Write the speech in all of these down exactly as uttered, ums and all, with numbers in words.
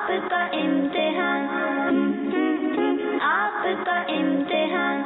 آپ کا امتحان آپ کا امتحان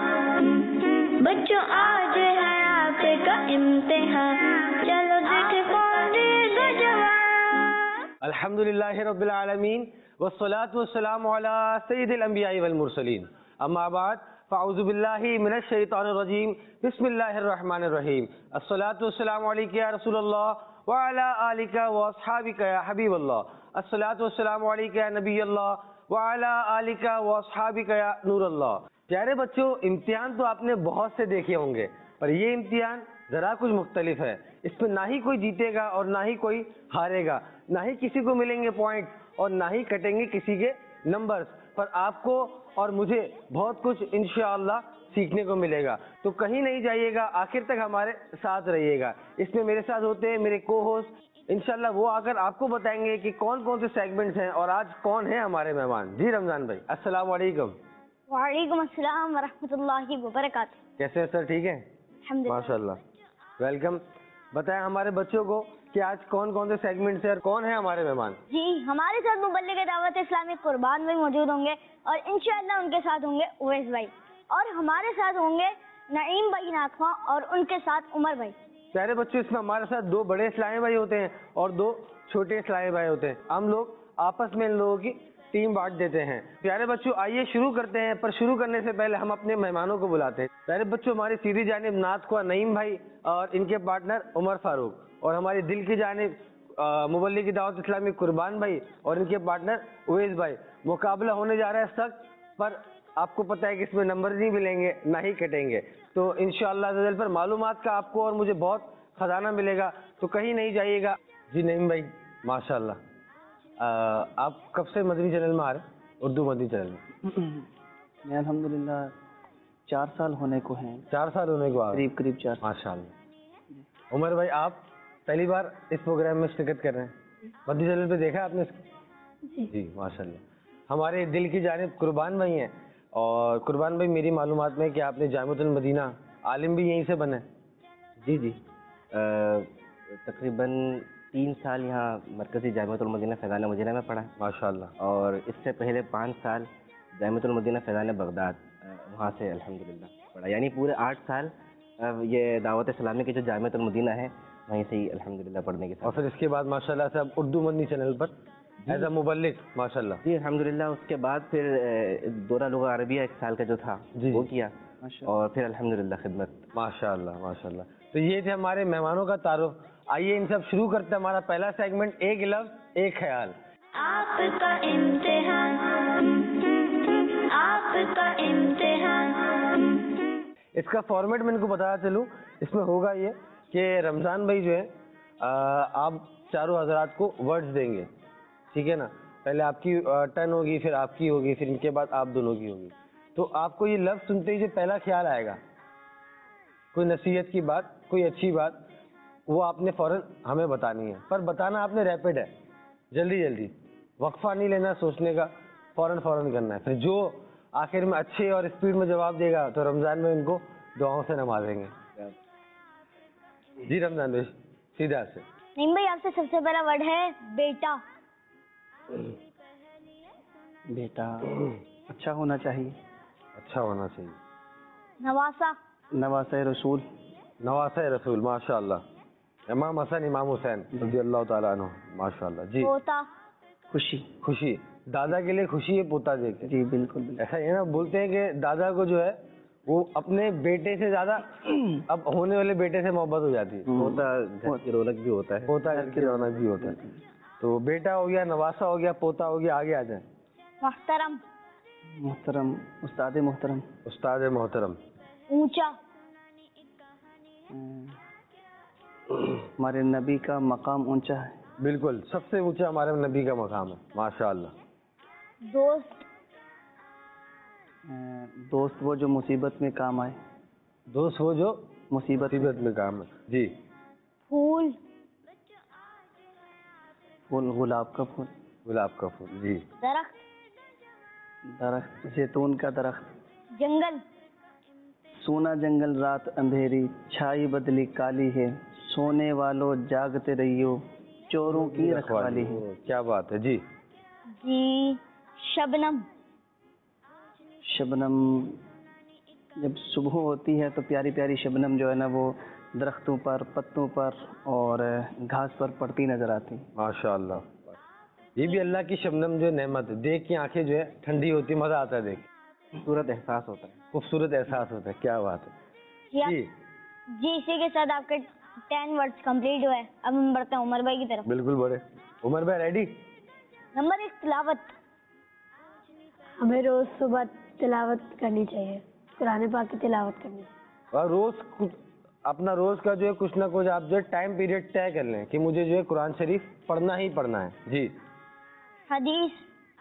بچوں آج ہے آپ کا امتحان چلو دیکھ کون دے گا جواب. الحمدللہ رب العالمین والصلاة والسلام علی سید الانبیاء والمرسلین. اما بعد فاعوذ باللہ من الشیطان الرجیم بسم اللہ الرحمن الرحیم. الصلاة والسلام علیک یا رسول اللہ وعلی آلک واصحابک یا حبیب اللہ. الصلاة والسلام علیک یا نبی اللہ وعلی آلک واصحابک یا نور اللہ. پیارے بچوں، امتحان تو آپ نے بہت سے دیکھے ہوں گے، پر یہ امتحان ذرا کچھ مختلف ہے. اس میں نہ ہی کوئی جیتے گا اور نہ ہی کوئی ہارے گا، نہ ہی کسی کو ملیں گے پوائنٹ اور نہ ہی کٹیں گے کسی کے نمبرز. پر آپ کو اور مجھے بہت کچھ انشاءاللہ سیکھنے کو ملے گا. تو کہیں نہیں جائیے گا، آخر تک ہمارے ساتھ رہیے گا. اس میں میرے ساتھ ہوتے ہیں میرے کو ہوسٹ، انشاءاللہ وہ آ کر آپ کو بتائیں گے کہ کون کون سے سیگمنٹس ہیں اور آج کون ہیں ہمارے مہمان. جی رمضان بھائی، السلام علیکم. وعلیکم السلام ورحمۃ اللہ وبرکاتہ. کیسے ہیں سر؟ ٹھیک ہے ماشاء اللہ. ویلکم. بتائیں ہمارے بچوں کو کہ آج کون کون سے سیگمنٹس ہیں اور کون ہیں ہمارے مہمان. جی ہمارے ساتھ مبلغ دعوت اسلامی قربان بھائی موجود ہوں گے اور انشاءاللہ ان کے ساتھ ہوں گے اویس بھائی، اور ہمارے ساتھ ہوں گے نعیم بھائی ناخواں اور ان کے ساتھ عمر بھائی. پیارے بچوں، اس میں ہمارے ساتھ دو بڑے اسلامی بھائی ہوتے ہیں اور دو چھوٹے اسلامی بھائی ہوتے ہیں. ہم لوگ آپس میں ان لوگوں کی ٹیم بانٹ دیتے ہیں. پیارے بچوں آئیے شروع کرتے ہیں، پر شروع کرنے سے پہلے ہم اپنے مہمانوں کو بلاتے ہیں. پیارے بچوں، ہماری سیدھی جانب نعت خواں نعیم بھائی اور ان کے پارٹنر عمر فاروق، اور ہماری دل کی جانب مبلغ کی دعوت اسلامی قربان بھائی اور ان کے پارٹنر اویس بھائی. مقابلہ ہونے جا رہا ہے سخت، پر آپ کو پتہ ہے کہ اس میں نمبر نہیں ملیں گے نہ ہی کٹیں گے. تو انشاءاللہ عز و جل پر معلومات کا آپ کو اور مجھے بہت خزانہ ملے گا، تو کہیں نہیں جائیے گا. جی نعیم بھائی ماشاءاللہ، آپ کب سے مدنی چینل میں آ رہے ہیں، اردو مدنی چینل میں؟ میں الحمدللہ چار سال ہونے کو ہیں. چار سال ہونے کو آ رہے ہیں قریب قریب چار. ماشاءاللہ. عمر بھائی آپ پہلی بار اس پروگرام میں شرکت کر رہے ہیں، مدنی چینل پہ دیکھا آپ نے اس کو؟ جی ماشاءاللہ. ہمارے دل کی جانب قربان بھائی ہیں، اور قربان بھائی میری معلومات میں کہ آپ نے جامعۃ المدینہ عالم بھی یہیں سے بنے. جی جی تقریباً تین سال یہاں مرکزی جامعۃ المدینہ فیضان مدینہ میں پڑھا ماشاءاللہ، اور اس سے پہلے پانچ سال جامعۃ المدینہ فیضان بغداد وہاں سے الحمدللہ پڑھا. یعنی پورے آٹھ سال یہ دعوت اسلامی کی جو جامعۃ المدینہ ہے وہیں سے ہی الحمدللہ پڑھنے کے ساتھ. اور پھر اس کے بعد ماشاءاللہ سے اب اردو مدنی چینل پر ایز اے مبلغ ماشاءاللہ. جی الحمدللہ. اس کے بعد پھر دورہ لغہ عربیہ ایک سال کا جو تھا وہ کیا، اور پھر الحمدللہ خدمت. ماشاءاللہ ماشاءاللہ. تو یہ تھے ہمارے مہمانوں کا تعارف. آئیے ان سب شروع کرتے ہیں ہمارا پہلا سیگمنٹ، ایک لفظ ایک خیال. آپ کا امتحان آپ کا امتحان. اس کا فارمیٹ میں ان کو بتایا چلوں، اس میں ہوگا یہ کہ رمضان بھائی جو ہے آپ چاروں حضرات کو ورڈز دیں گے، ٹھیک ہے نا. پہلے آپ کی ٹرن ہوگی، پھر آپ کی ہوگی، پھر ان کے بعد آپ دونوں کی ہوگی. تو آپ کو یہ لفظ سنتے ہی جو پہلا خیال آئے گا، کوئی نصیحت کی بات، کوئی اچھی بات، وہ آپ نے فوراً ہمیں بتانی ہے. پر بتانا آپ نے ریپڈ ہے، جلدی جلدی، وقفہ نہیں لینا سوچنے کا، فوراً فوراً کرنا ہے. پھر جو آخر میں اچھے اور اسپیڈ میں جواب دے گا تو رمضان میں ان کو دعاؤں سے نوازیں گے. جی رمضان بھائی سیدھا سے. نعیم بھائی آپ سے سب سے پہلا ورڈ ہے بیٹا. بیٹا اچھا ہونا چاہیے. اچھا ہونا چاہیے. نواسا. نواسہ رسول. نواسہ رسول ماشاءاللہ. امام حسن امام حسین رضی اللہ تعالیٰ عنہ ماشاءاللہ. جی. پوتا. خوشی. خوشی. دادا کے لیے خوشی ہے پوتا دیکھ کے. جی بالکل. ایسا یہ نا بولتے ہیں کہ دادا کو جو ہے وہ اپنے بیٹے سے زیادہ اب ہونے والے بیٹے سے محبت ہو جاتی ہے. پوتا گھر کی رونق بھی ہوتا ہے. پوتا گھر کی رونق بھی ہوتا ہے. تو بیٹا ہو گیا، نواسا ہو گیا، پوتا ہو گیا. آگے آ جائیں. محترم. محترم. استاد محترم. استاد محترم. اونچا. ہمارے نبی کا مقام اونچا ہے. بالکل سب سے اونچا ہمارے نبی کا مقام ہے ماشاءاللہ. دوست. دوست وہ جو مصیبت میں کام آئے. دوست وہ جو مصیبت مصیبت میں کام ہے. جی. پھول. پھول گلاب کا پھول. گلاب کا پھول. جی. درخت. درخت زیتون کا درخت. جنگل. سونا جنگل رات اندھیری چھائی بدلی کالی ہے سونے والوں جاگتے رہیو چوروں کی رکھوالی ہے. کیا بات ہے. جی. جی شبنم. شبنم جب صبح ہوتی ہے تو پیاری پیاری شبنم جو ہے نا وہ درختوں پر، پتوں پر اور گھاس پر پڑتی نظر آتی. ماشاء اللہ. یہ بھی اللہ کی شبنم جو ہے نعمت ہے، دیکھ کے آنکھیں جو ہے ٹھنڈی ہوتی، مزہ آتا ہے دیکھ. خوبصورت احساس ہوتا ہے. خوبصورت احساس ہوتا ہے. کیا بات ہے. جی آپ- جی جی اسی کے ساتھ آپ کے ٹین ورڈز کمپلیٹ ہوئے. اب ہم بڑھتے ہیں عمر بھائی کی طرف. بالکل بڑے. عمر بھائی ریڈی؟ نمبر ایک تلاوت. ہمیں روز صبح تلاوت کرنی چاہیے، قرآن پاک کی تلاوت کرنی چاہیے. اور روز کچھ اپنا روز کا جو ہے کچھ نہ کچھ آپ جو ہے ٹائم پیریڈ طے کر لیں کہ مجھے جو ہے قرآن شریف پڑھنا ہی پڑھنا ہے. جی حدیث.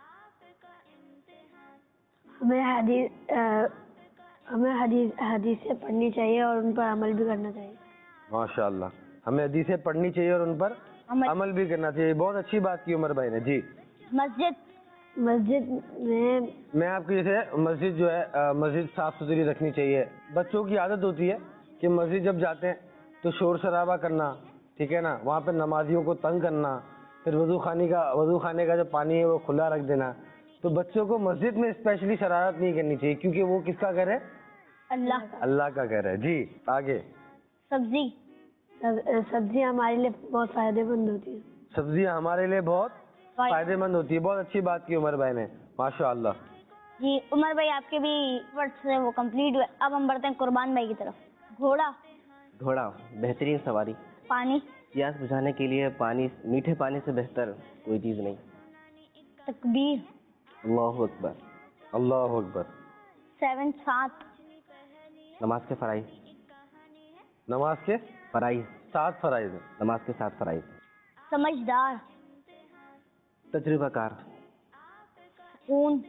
ہمیں حدیث آ، ہمیں حدیث حدیثیں پڑھنی چاہیے اور ان پر عمل بھی کرنا چاہیے. ماشاء اللہ. ہمیں حدیثیں پڑھنی چاہیے اور ان پر عمل. عمل بھی کرنا چاہیے. بہت اچھی بات کی عمر بھائی نے. جی مسجد. مسجد میں میں آپ کی جیسے مسجد جو ہے آ، مسجد صاف ستھری رکھنی چاہیے. بچوں کی عادت ہوتی ہے کہ مسجد جب جاتے ہیں تو شور شرابہ کرنا، ٹھیک ہے نا، وہاں پہ نمازیوں کو تنگ کرنا، پھر وضو خانے کا وضو خانے کا جو پانی ہے وہ کھلا رکھ دینا. تو بچوں کو مسجد میں اسپیشلی شرارت نہیں کرنی چاہیے کیونکہ وہ کس کا گھر ہے؟ اللہ. اللہ کا گھر ہے. جی آگے. سبزی. سب- سبزیاں ہمارے لیے بہت فائدے مند ہوتی ہیں. سبزیاں ہمارے لیے بہت فائدے مند ہوتی ہے. بہت اچھی بات کی عمر بھائی نے. ماشاء اللہ. جی عمر بھائی آپ کے بھی ورڈز ہیں وہ کمپلیٹ ہوئے. اب ہم بڑھتے ہیں قربان بھائی کی طرف. گھوڑا. گھوڑا بہترین سواری. پانی. پیاس بجھانے کے لیے پانی، میٹھے پانی سے بہتر کوئی چیز نہیں. تکبیر. اللہ اکبر. اللہ اکبر. سیون. سات. نماز کے فرائض. نماز کے فرائض. سات فرائض ہیں. نماز کے ساتھ فرائض. سمجھدار. تجربہ کار. سکون.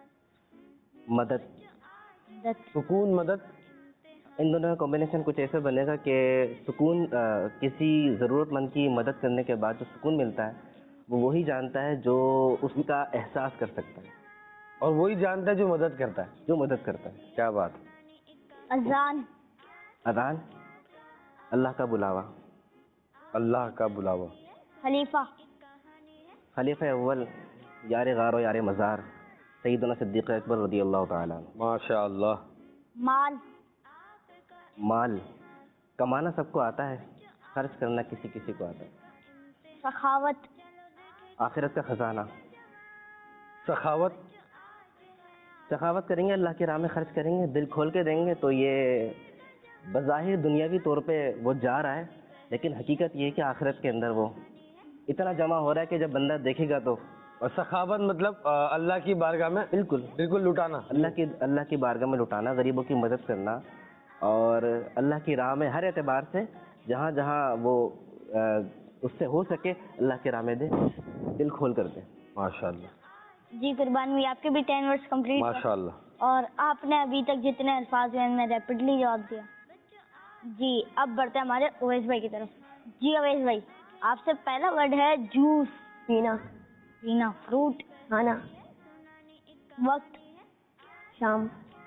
مدد. مدد. سکون، مدد. ان دونوں کا کمبینیشن کچھ ایسا بنے گا کہ سکون، آ، کسی ضرورت مند کی مدد کرنے کے بعد جو سکون ملتا ہے وہ وہی جانتا ہے جو اس کا احساس کر سکتا ہے، اور وہی جانتا ہے جو مدد کرتا ہے. جو مدد کرتا ہے. کیا بات. اذان. اذان اللہ کا بلاوا. اللہ کا بلاوا. خلیفہ. خلیفہ اول یار غار و یار مزار سیدنا صدیق اکبر رضی اللہ تعالیٰ عنہ. ماشاء اللہ. مال. مال کمانا سب کو آتا ہے، خرچ کرنا کسی کسی کو آتا ہے. سخاوت. آخرت کا خزانہ. سخاوت. سخاوت کریں گے، اللہ کی راہ میں خرچ کریں گے، دل کھول کے دیں گے تو یہ بظاہر دنیاوی طور پہ وہ جا رہا ہے، لیکن حقیقت یہ ہے کہ آخرت کے اندر وہ اتنا جمع ہو رہا ہے کہ جب بندہ دیکھے گا تو. اور سخاوت مطلب آ، اللہ کی بارگاہ میں بالکل بالکل لٹانا. اللہ کی اللہ کی بارگاہ میں لٹانا، غریبوں کی مدد کرنا، اور اللہ کی راہ میں ہر اعتبار سے جہاں جہاں وہ آ، اس سے ہو سکے اللہ کی راہ میں دے، دل کھول کر دے. ماشاء اللہ. جی قربان بھی آپ کے بھی ٹین ورڈز کمپلیٹ. ماشاء اللہ. اور آپ نے ابھی تک جتنے الفاظ ہوئے ان میں ریپڈلی جواب دیا. جی اب بڑھتے ہیں ہمارے اویس بھائی کی طرف. جی اویس بھائی آپ سے پہلا ورڈ ہے جوس. پینا. پینا. فروٹ. کھانا. وقت. شام.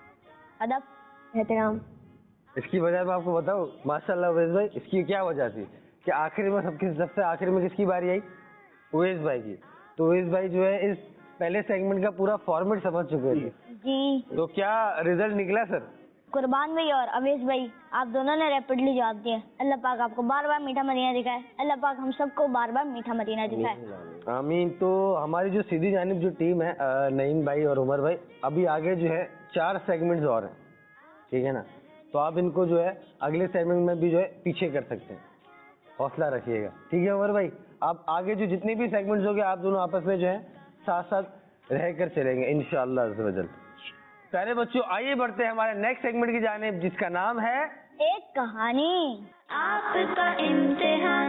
ادب. احترام. اس کی وجہ میں آپ کو بتاؤں ماشاء اللہ اویس بھائی، اس کی کیا وجہ تھی کہ آخر میں سب کی سب سے آخر میں کس کی باری آئی؟ اویس بھائی کی. تو اویس بھائی جو ہے اس پہلے سیگمنٹ کا پورا فارمیٹ سمجھ چکے تھے. جی تو کیا ریزلٹ نکلا سر؟ قربان بھائی اور اویس بھائی آپ دونوں نے ریپڈلی جواب دیا. اللہ پاک آپ کو بار بار میٹھا مدینہ دکھائے. اللہ پاک ہم سب کو بار بار میٹھا مدینہ دکھائے. آمین. تو ہماری جو سیدھی جانب جو ٹیم ہے آ، نعیم بھائی اور عمر بھائی، ابھی آگے جو ہے چار سیگمنٹس اور ہیں، ٹھیک ہے نا. تو آپ ان کو جو ہے اگلے سیگمنٹ میں بھی جو ہے پیچھے کر سکتے ہیں. حوصلہ رکھیے گا، ٹھیک ہے عمر بھائی. آپ آگے جو جتنے بھی سیگمنٹس ہوں گے آپ دونوں آپس میں جو ہے ساتھ ساتھ رہ کر چلیں گے انشاءاللہ عز و جل. پیارے بچوں آئیے بڑھتے ہیں ہمارے نیکسٹ سیگمنٹ کی جانب جس کا نام ہے ایک کہانی. آپ کا امتحان،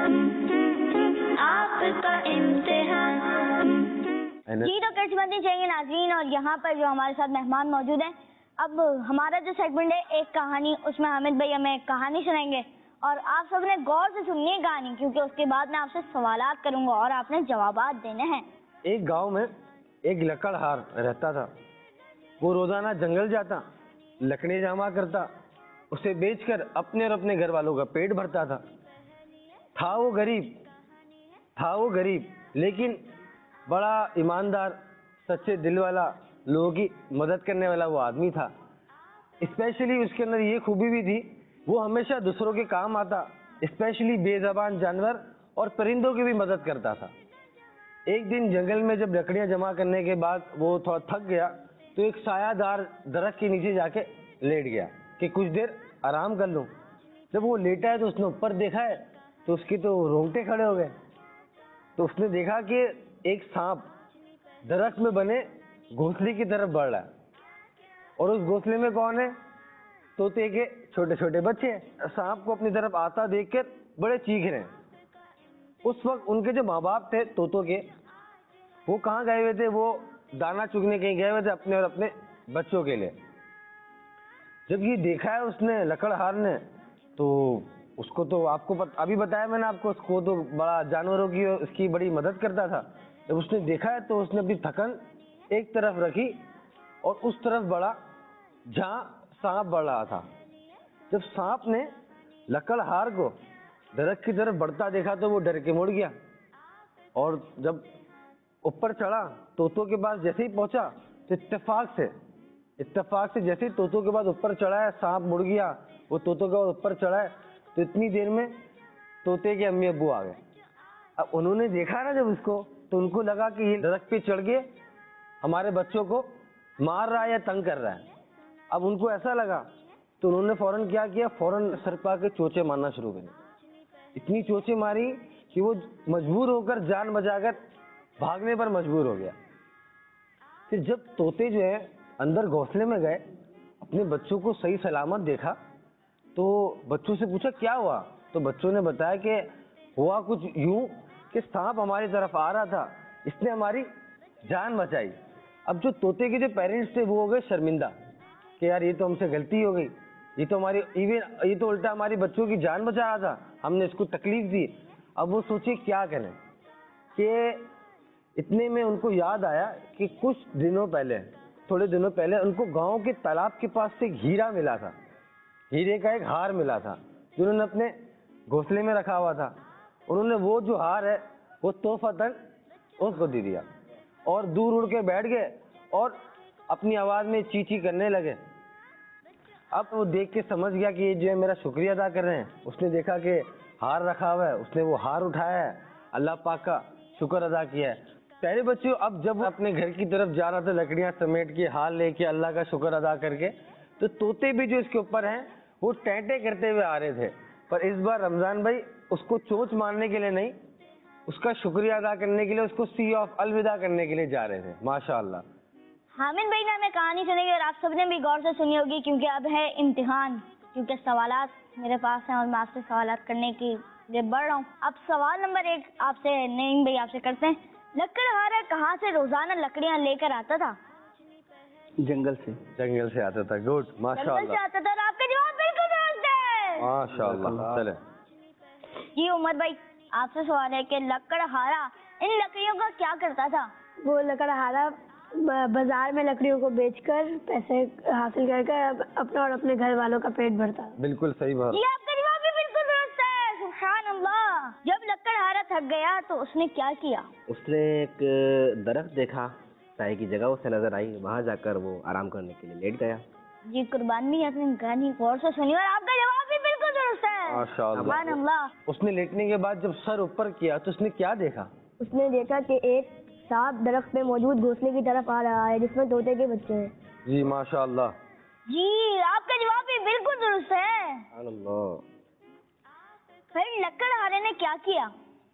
آپ کا امتحان. جی تو کیسی باتیں چاہیے ناظرین، اور یہاں پر جو ہمارے ساتھ مہمان موجود ہیں. اب ہمارا جو سیگمنٹ ہے ایک کہانی، اس میں حامد بھائی ہمیں ایک کہانی سنائیں گے اور آپ سب نے غور سے سننی ہے کہانی، کیونکہ اس کے بعد میں آپ سے سوالات کروں گا اور آپ نے جوابات دینے ہیں. ایک گاؤں میں ایک لکڑہار رہتا تھا. وہ روزانہ جنگل جاتا، لکڑیں جمع کرتا، اسے بیچ کر اپنے اور اپنے گھر والوں کا پیٹ بھرتا تھا. تھا وہ غریب تھا وہ غریب لیکن بڑا ایماندار سچے دل والا لوگوں کی مدد کرنے والا وہ آدمی تھا. اسپیشلی اس کے اندر یہ خوبی بھی تھی, وہ ہمیشہ دوسروں کے کام آتا, اسپیشلی بے زبان جانور اور پرندوں کی بھی مدد کرتا تھا. ایک دن جنگل میں جب لکڑیاں جمع کرنے کے بعد وہ تھوڑا تھک گیا تو ایک سایہ دار درخت کے نیچے جا کے لیٹ گیا کہ کچھ دیر آرام کر لوں. جب وہ لیٹا ہے تو اس نے اوپر دیکھا ہے تو اس کی تو رونگٹے کھڑے ہو گئے. تو اس نے دیکھا کہ ایک سانپ درخت میں بنے گھونسلے کی طرف بڑھ رہا ہے, اور اس گھونسلے میں کون ہے؟ طوطے کے چھوٹے چھوٹے بچے ہیں. سانپ کو اپنی طرف آتا دیکھ کر بڑے چیخ رہے ہیں. اس وقت ان کے جو ماں باپ تھے طوطوں کے, وہ کہاں گئے ہوئے تھے؟ وہ دانا چگنے کہیں گئے ہوئے تھے اپنے اور اپنے بچوں کے لیے. جب یہ دیکھا ہے اس نے لکڑہار نے, تو اس کو تو آپ کو ابھی بتایا میں نے آپ کو, اس کو تو بڑا جانوروں کی اس کی بڑی مدد کرتا تھا. جب اس نے دیکھا ہے تو اس نے اپنی تھکن ایک طرف رکھی اور اس طرف بڑھا جہاں سانپ بڑھ رہا تھا. جب سانپ نے لکڑہار کو درخت کی طرف بڑھتا دیکھا تو وہ ڈر کے مڑ گیا, اور جب اوپر چڑھا طوطوں کے پاس جیسے ہی پہنچا تو اتفاق سے اتفاق سے جیسے ہی طوطوں کے بعد اوپر چڑھا ہے سانپ مڑ گیا, وہ طوطوں کے بعد اوپر چڑھا ہے تو اتنی دیر میں طوطے کے امی ابو آ گئے. اب انہوں نے دیکھا نا جب اس کو, تو ان کو لگا کہ یہ درخت پہ چڑھ کے ہمارے بچوں کو مار رہا ہے یا تنگ کر رہا ہے. اب ان کو ایسا لگا تو انہوں نے فوراً کیا کیا, فوراً سر پا کے چوچے مارنا شروع کر. اتنی چوچے ماری کہ وہ مجبور ہو کر جان بچا کر بھاگنے پر مجبور ہو گیا. پھر جب طوطے جو ہے اندر گھونسلے میں گئے, اپنے بچوں کو صحیح سلامت دیکھا تو بچوں سے پوچھا کیا ہوا, تو بچوں نے بتایا کہ ہوا کچھ یوں کہ سانپ ہماری طرف آ رہا تھا, اس نے ہماری جان بچائی. اب جو طوطے کے جو پیرنٹس تھے وہ ہو گئے شرمندہ کہ یار یہ تو ہم سے غلطی ہو گئی, یہ تو ہماری ایون یہ تو الٹا ہماری بچوں کی جان بچا رہا تھا, ہم نے اس کو تکلیف دی. اب وہ سوچے کیا کریں, کہ اتنے میں ان کو یاد آیا کہ کچھ دنوں پہلے تھوڑے دنوں پہلے ان کو گاؤں کے تالاب کے پاس سے ایک ہیرا ملا تھا, ہیرے کا ایک ہار ملا تھا جو انہوں نے اپنے گھونسلے میں رکھا ہوا تھا. انہوں نے وہ جو ہار ہے وہ تحفتاً اس کو دے دیا اور دور اڑ کے بیٹھ گئے اور اپنی آواز میں چی چی کرنے لگے. اب وہ دیکھ کے سمجھ گیا کہ یہ جو ہے میرا شکریہ ادا کر رہے ہیں. اس نے دیکھا کہ ہار رکھا ہوا ہے, اس نے وہ ہار اٹھایا ہے, اللہ پاک کا شکر ادا کیا ہے. پیارے بچوں, اب جب اپنے گھر کی طرف جا رہا تھا لکڑیاں سمیٹ کے ہار لے کے اللہ کا شکر ادا کر کے, تو طوطے بھی جو اس کے اوپر ہیں وہ ٹینٹے کرتے ہوئے آ رہے تھے. پر اس بار رمضان بھائی اس کو چونچ مارنے کے لیے نہیں, اس کا شکریہ ادا کرنے کے لیے, اس کو سی آف الوداع کرنے کے لیے جا رہے تھے. ماشاء اللہ. حامد بھائی نے ہمیں کہانی سنی اور آپ سب نے بھی غور سے سنی ہوگی, کیونکہ اب ہے امتحان, کیونکہ سوالات میرے پاس ہیں اور میں آپ سے سوالات کرنے کی لیے بڑھ رہا ہوں. اب سوال نمبر ایک آپ سے نعیم بھائی آپ سے کرتے ہیں. لکڑہارا کہاں سے روزانہ لکڑیاں لے کر آتا تھا؟ جنگل سے. جنگل سے آتا تھا. گڈ, ماشاء جنگل سے اللہ, آتا تھا اور آپ کا جواب بالکل درست ہے. ماشاء اللہ. چلے جی عمر بھائی آپ سے سوال ہے کہ لکڑہارا ان لکڑیوں کا کیا کرتا تھا؟ وہ لکڑہارا بازار میں لکڑیوں کو بیچ کر پیسے حاصل کر کر اپنا اور اپنے گھر والوں کا پیٹ بھرتا. بالکل صحیح بات. یہ آپ کا جواب بھی بالکل درست ہے. سبحان اللہ. جب لکڑہارا تھک گیا تو اس نے کیا کیا؟ اس نے ایک درخت دیکھا, سائے کی جگہ اسے نظر آئی, وہاں جا کر وہ آرام کرنے کے لیے لیٹ گیا. جی قربانی آپ نے کہانی غور سے سنی اور آپ کا جواب بھی بالکل درست ہے. ماشاء اللہ. سبحان اللہ. اس نے لیٹنے کے بعد جب سر اوپر کیا تو اس نے کیا دیکھا؟ اس نے دیکھا کہ ایک سانپ درخت میں موجود گھونسلے کی طرف آ رہا ہے جس میں طوطے کے بچے ہیں. جی ماشاء اللہ. جی آپ کا جواب بھی بالکل درست ہے. سبحان اللہ. پھر لکڑہارے نے کیا کیا؟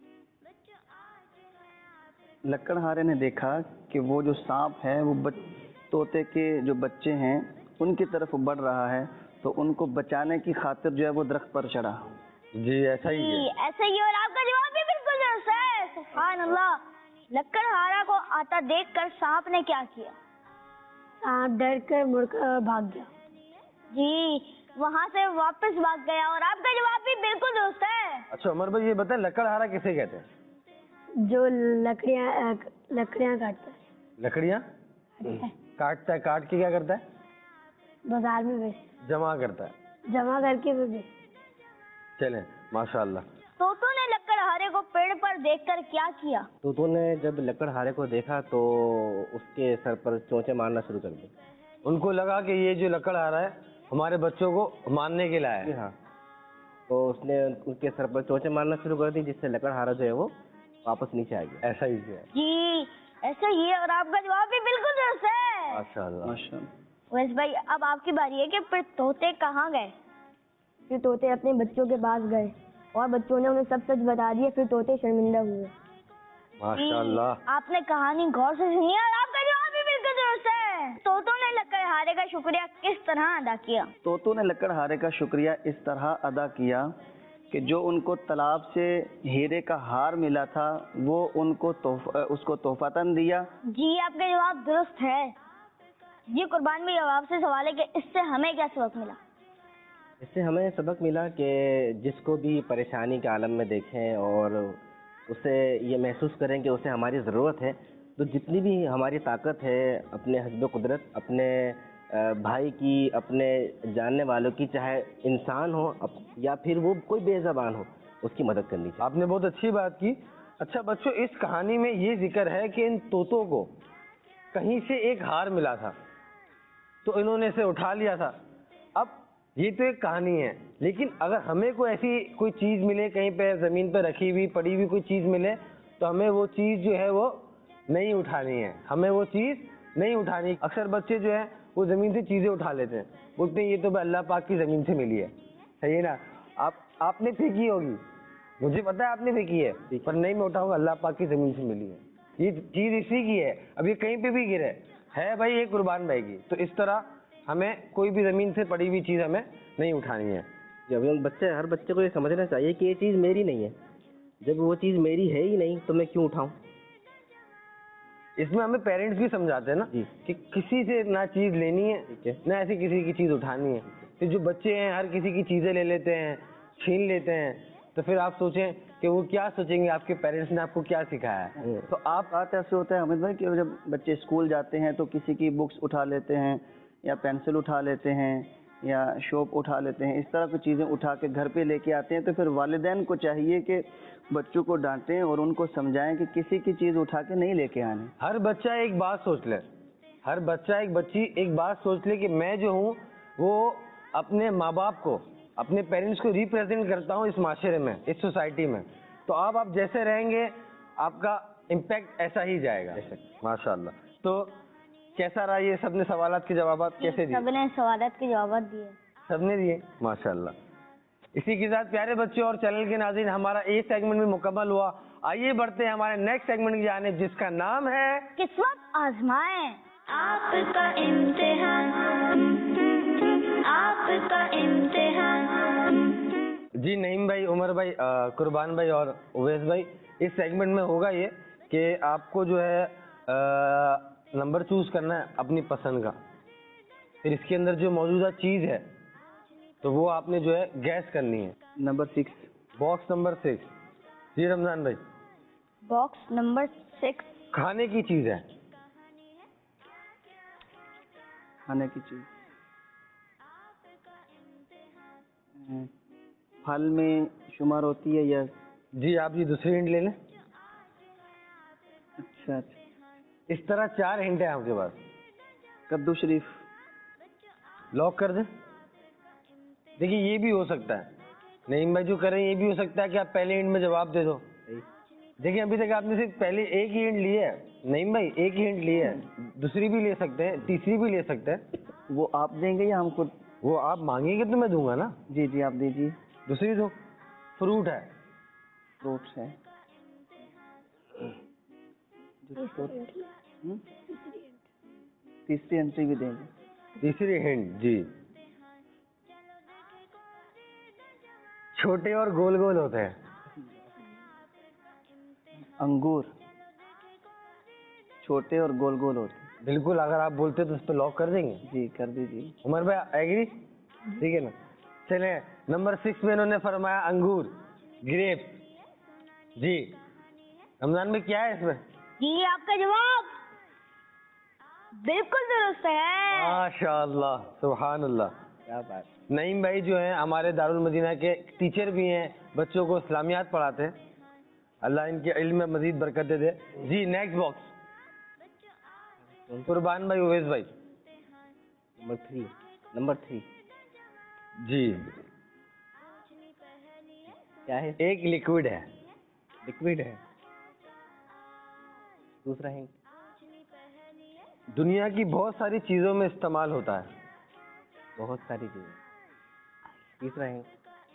لکڑہارے نے دیکھا کہ وہ جو سانپ ہے وہ طوطے کے جو بچے ہیں ان کی طرف بڑھ رہا ہے, تو ان کو بچانے کی خاطر جو ہے وہ درخت پر چڑھا. جی ایسا ہی جی ہے. ایسا ہی اور آپ کا جواب بھی بالکل درست ہے. سبحان اللہ. لکڑہارا کو آتا دیکھ کر سانپ نے کیا کیا؟ سانپ ڈر کر مڑ کر بھاگ گیا. جی وہاں سے واپس بھاگ گیا اور آپ کا جواب بھی بالکل درست ہے. اچھا عمر بھائی یہ بتائیں لکڑہارا کسے کہتے ہیں؟ جو لکڑیاں لکڑیاں کاٹتا ہے. لکڑیاں کاٹتا ہے, کاٹ کے کیا کرتا ہے؟ بازار میں بیچ, جمع کرتا ہے. جمع کر کے بھی بیچ. چلیں ماشاء اللہ. طوطوں نے لکڑ लकड़हारे को पेड़ पर देखकर क्या किया? तोतों ने जब लकड़हारे को देखा तो उसके सर पर चोंचे मारना शुरू कर दी। उनको लगा कि ये जो लकड़हारा है हमारे बच्चों को मारने के लाया है। हाँ, तो उसने उनके सर पर चोंचे मारना शुरू कर दी, जिससे लकड़हारा जो है वो वापस नीचे आ गया। ऐसा ही किया। जी ऐसा ही है, और आपका जवाब भी बिल्कुल दुरुस्त है। माशाअल्लाह। माशाल्लाह। वैसे भाई अब आपकी बारी है कि फिर तोते कहाँ गए? फिर तोते अपने बच्चों के पास गए और बच्चों ने उन्हें सब सच बता दिया। फिर तोते शर्मिंदा हुए। माशाअल्लाह। जी, आपने कहानी गौर से सुनी और आपका जवाब भी बिल्कुल दुरुस्त है। तोतों ने लकड़हारे का शुक्रिया किस तरह अदा किया? तोतों ने लकड़हारे का शुक्रिया इस तरह अदा किया कि जो उनको तालाब से हीरे का हार मिला था वो उनको तोहफा उसको तोहफातन दिया। जी आपका जवाब दुरुस्त है। जी कुर्बान भाई, जवाब से सवाल है कि इससे हमें क्या सबक मिला? इससे हमें सबक मिला कि जिसको भी परेशानी के आलम में देखें और उसे ये महसूस करें कि उसे हमारी ज़रूरत है, तो जितनी भी हमारी ताकत है अपने हस्ब कुदरत, अपने भाई की, अपने जानने वालों की, चाहे इंसान हो या फिर वो कोई बेज़बान हो, उसकी मदद करनी चाहिए। आपने बहुत अच्छी बात की। अच्छा बच्चों, इस कहानी में ये जिक्र है कि इन तोतों को कहीं से एक हार मिला था तो इन्होंने इसे उठा लिया था। अब ये तो एक कहानी है, लेकिन अगर हमें कोई ऐसी कोई चीज़ मिले, कहीं पे ज़मीन पे रखी हुई पड़ी हुई कोई चीज़ मिले, तो हमें वो चीज़ जो है वो नहीं उठानी है, हमें वो चीज़ नहीं उठानी। अक्सर बच्चे जो है वो ज़मीन से चीज़ें उठा लेते हैं, बोलते हैं ये तो अल्लाह पाक की ज़मीन से मिली है। सही है ना? आप आपने फेंकी होगी, मुझे पता है आपने फेंकी है, पर नहीं मैं उठाऊंगा, अल्लाह पाक की ज़मीन से मिली है, ये चीज़ इसी की है। अब ये कहीं पे भी गिरे है भाई ये कुर्बान भाई की। तो इस तरह हमें कोई भी ज़मीन से पड़ी हुई चीज़ हमें नहीं उठानी है। जब हम बच्चे हर बच्चे को ये समझना चाहिए कि ये चीज़ मेरी नहीं है। जब वो चीज़ मेरी है ही नहीं तो मैं क्यों उठाऊं? इसमें हमें पेरेंट्स भी समझाते हैं ना कि किसी से ना चीज़ लेनी है ना ऐसी किसी की चीज़ उठानी है। तो जो बच्चे हैं हर किसी की चीज़ें ले लेते हैं, छीन लेते हैं, तो फिर आप सोचें कि वो क्या सोचेंगे, आपके पेरेंट्स ने आपको क्या सिखाया है। तो आप बात ऐसे होता है अमित भाई कि जब बच्चे स्कूल जाते हैं तो किसी की बुक्स उठा लेते हैं या पेंसिल उठा लेते हैं या शॉप उठा लेते हैं, इस तरह की चीज़ें उठा के घर पे लेके आते हैं, तो फिर वालिदैन को चाहिए कि बच्चों को डांटें और उनको समझाएं कि किसी की चीज़ उठा के नहीं लेके आनी। हर बच्चा एक बात सोच ले, हर बच्चा एक बच्ची एक बात सोच ले कि मैं जो हूँ वो अपने माँ बाप को, अपने पेरेंट्स को रिप्रेजेंट करता हूँ इस माशरे में, इस सोसाइटी में। तो आप आप जैसे रहेंगे आपका इम्पैक्ट ऐसा ही जाएगा। माशाल्लाह। तो कैसा रहा ये? सबने सवालात के जवाब कैसे दिए? सबने सवालात के जवाब दिए। सबने दिए, माशाल्लाह। इसी के साथ प्यारे बच्चों और चैनल के नाज़रीन, हमारा ए सेगमेंट भी मुकम्मल हुआ। आइए बढ़ते हैं हमारे नेक्स्ट सेगमेंट की जानिब, जिसका नाम है किस्मत आजमाएं। आपका इम्तिहान, आपका इम्तिहान। जी नईम भाई, उमर भाई, अ, कुर्बान भाई और उवैस भाई, इस सेगमेंट में होगा ये कि आपको जो है आ, नंबर चूज करना है अपनी पसंद का। फिर इसके अंदर जो मौजूदा चीज़ है तो वो आपने जो है गैस करनी है। Number six, box number six. जी रमजान भाई। बॉक्स नंबर सिक्स खाने की चीज़ है। खाने की चीज़, फल में शुमार होती है या? जी आप ये दूसरी हिंट ले लें। अच्छा अच्छा, इस तरह चार हिंट है आपके पास। कद्दू शरीफ। लॉक कर दें। देखिए ये भी हो सकता है, नईम भाई जो करें ये भी हो सकता है कि आप पहले हिंट में जवाब दे दो। देखिए अभी तक आपने सिर्फ पहले एक ही हिंट ली है, नईम भाई एक ही हिंट ली है, दूसरी भी ले सकते हैं, तीसरी भी ले सकते हैं। वो आप देंगे या हम खुद? वो आप मांगेंगे तो मैं दूंगा ना। जी जी आप दीजिए। दूसरी दो। फ्रूट है। फ्रूट्स है। हम्म? तीसरी एंट्री भी देंगे। तीसरी हिंट जी, छोटे और गोल गोल होते हैं। अंगूर छोटे और गोल गोल होते हैं। बिल्कुल, अगर आप बोलते तो उस पर लॉक कर देंगे। जी कर दीजिए। उमर भाई एग्री? ठीक है ना। चले नंबर सिक्स में इन्होंने फरमाया अंगूर, ग्रेप। जी रमजान में क्या है इसमें? जी आपका जवाब बिल्कुल दुरुस्त है। माशाअल्लाह, सुभान अल्लाह, क्या बात। नईम भाई जो हैं हमारे दारुल मदीना के टीचर भी हैं, बच्चों को इस्लामियात पढ़ाते हैं। اللہ ان کے علم میں مزید برکتیں دے. جی نیکسٹ باکس قربان بھائی, اویس بھائی. نمبر تھری نمبر تھری جی کیا ہے؟ ایک لیکوڈ ہے. لکوڈ ہے. دوسرا ہنٹ. دنیا کی بہت ساری چیزوں میں استعمال ہوتا ہے. بہت ساری چیزیں. تیسرا ہنٹ.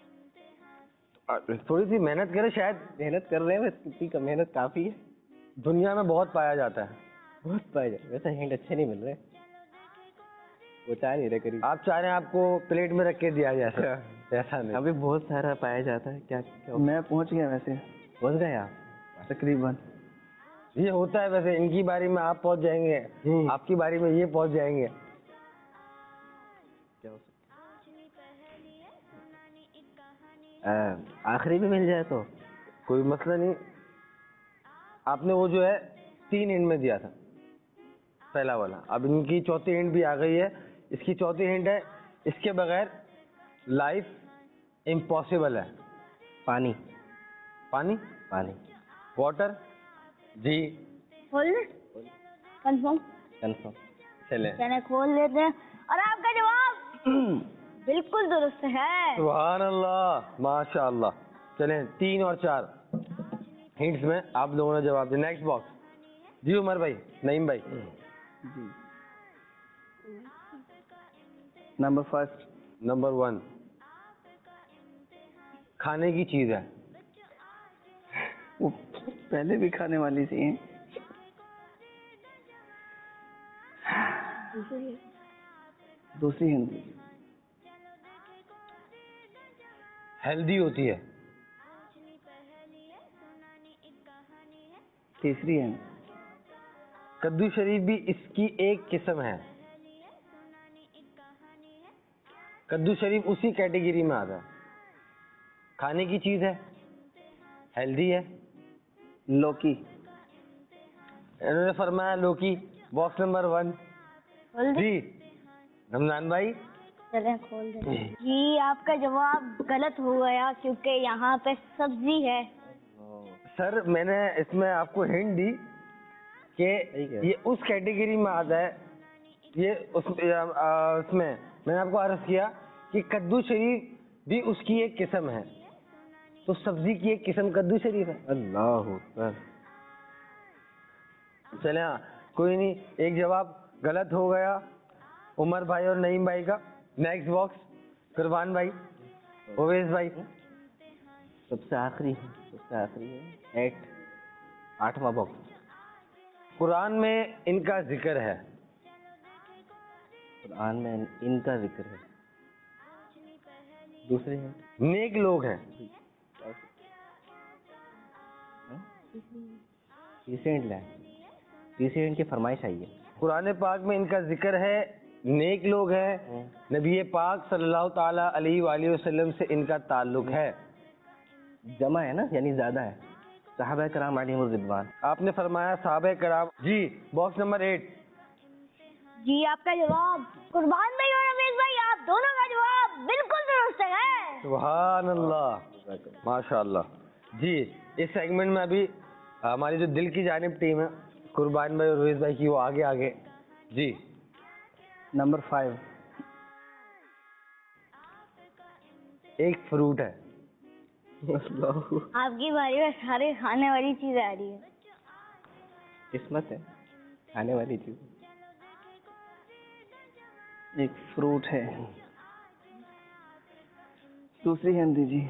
تھوڑی سی محنت کرے, شاید محنت کر رہے ہیں بس, کتنی کا محنت کافی ہے. دنیا میں بہت پایا جاتا ہے. بہت پائے جائے. ویسے ہنٹ اچھے نہیں مل رہے, وہ چاہ نہیں رہے قریب. آپ چاہ رہے ہیں آپ کو پلیٹ میں رکھ کے دیا جائے, ایسا نہیں. ابھی بہت سارا پایا جاتا ہے. کیا کیا میں پہنچ گیا ویسے پہنچ گئے آپ تقریباً. یہ ہوتا ہے ویسے, ان کی باری میں آپ پہنچ جائیں گے, آپ کی باری میں یہ پہنچ جائیں گے. کیا ہو سکتا ہے؟ آخری بھی مل جائے تو کوئی مسئلہ نہیں. آپ نے وہ جو ہے تین ہنٹ میں دیا تھا پہلا والا, اب ان کی چوتھی ہنٹ بھی آ گئی ہے. اس کی چوتھی ہنٹ ہے, اس کے بغیر لائف امپاسبل ہے. پانی. پانی, پانی. واٹر. جی کھول لیں کنفرم. کنفرم. چلیں چلیں کھول لیتے ہیں, اور آپ کا جواب بالکل درست ہے. سبحان اللہ, ماشاء اللہ. چلیں تین اور چار ہنٹس میں آپ لوگوں نے جواب دیا. Next box. جی عمر بھائی, نعیم بھائی. جی نمبر فرسٹ. نمبر ون کھانے کی چیز ہے. وہ پہلے بھی کھانے والی سی ہیں. دوسری ہندی. ہیلدی ہوتی ہے. تیسری ہے. کدو شریف بھی اس کی ایک قسم ہے. کدو شریف اسی کیٹیگری میں آتا ہے. کھانے کی چیز ہے, ہیلدی ہے. لوکی. انہوں نے فرمایا لوکی. Box number one. کھول دیں. جی رمضان بھائی. چلیں کھول دیں. جی آپ کا جواب غلط ہو گیا, کیونکہ یہاں پہ سبزی ہے. سر میں نے اس میں آپ کو ہنٹ دی کہ یہ اس کیٹیگری میں آتا ہے. یہ اس اس میں میں نے آپ کو عرض کیا کہ کدو شریف بھی اس کی ایک قسم ہے, تو سبزی کی ایک قسم کدو شریف ہے. اللہ اکبر. چلیں ہاں کوئی نہیں, ایک جواب غلط ہو گیا عمر بھائی اور نعیم بھائی کا. نیکسٹ باکس قربان بھائی, اویس بھائی. سب سے آخری ہے, سب سے آخری ہے. ایٹ آٹھواں باکس. قرآن میں ان کا ذکر ہے. قرآن میں ان کا ذکر ہے. دوسرے ہیں نیک لوگ ہیں. تیسرے ہنٹ لیں. تیسرے ہنٹ کی فرمائش آئی ہے. قرآن پاک میں ان کا ذکر ہے, نیک لوگ ہیں. نبی پاک صلی اللہ تعالی علیہ وآلہ وسلم سے ان کا تعلق ہے. جمع ہے نا, یعنی زیادہ ہے. صحابہ کرام علیہم الرضوان. آپ نے فرمایا صحابہ کرام. جی باکس نمبر ایٹ. جی آپ کا جواب قربان بھائی اور رمیش بھائی, آپ دونوں کا جواب بالکل درست ہے. سبحان اللہ, ماشاء اللہ. جی اس سیگمنٹ میں ابھی ہماری جو دل کی جانب ٹیم ہے قربان بھائی اور رویز بھائی کی, وہ آگے آگے. جی نمبر فائیو. ایک فروٹ ہے. آپ کی باری میں سارے کھانے والی چیزیں آ رہی ہے. قسمت ہے کھانے والی چیز. ایک فروٹ ہے. دوسری ہندی. جی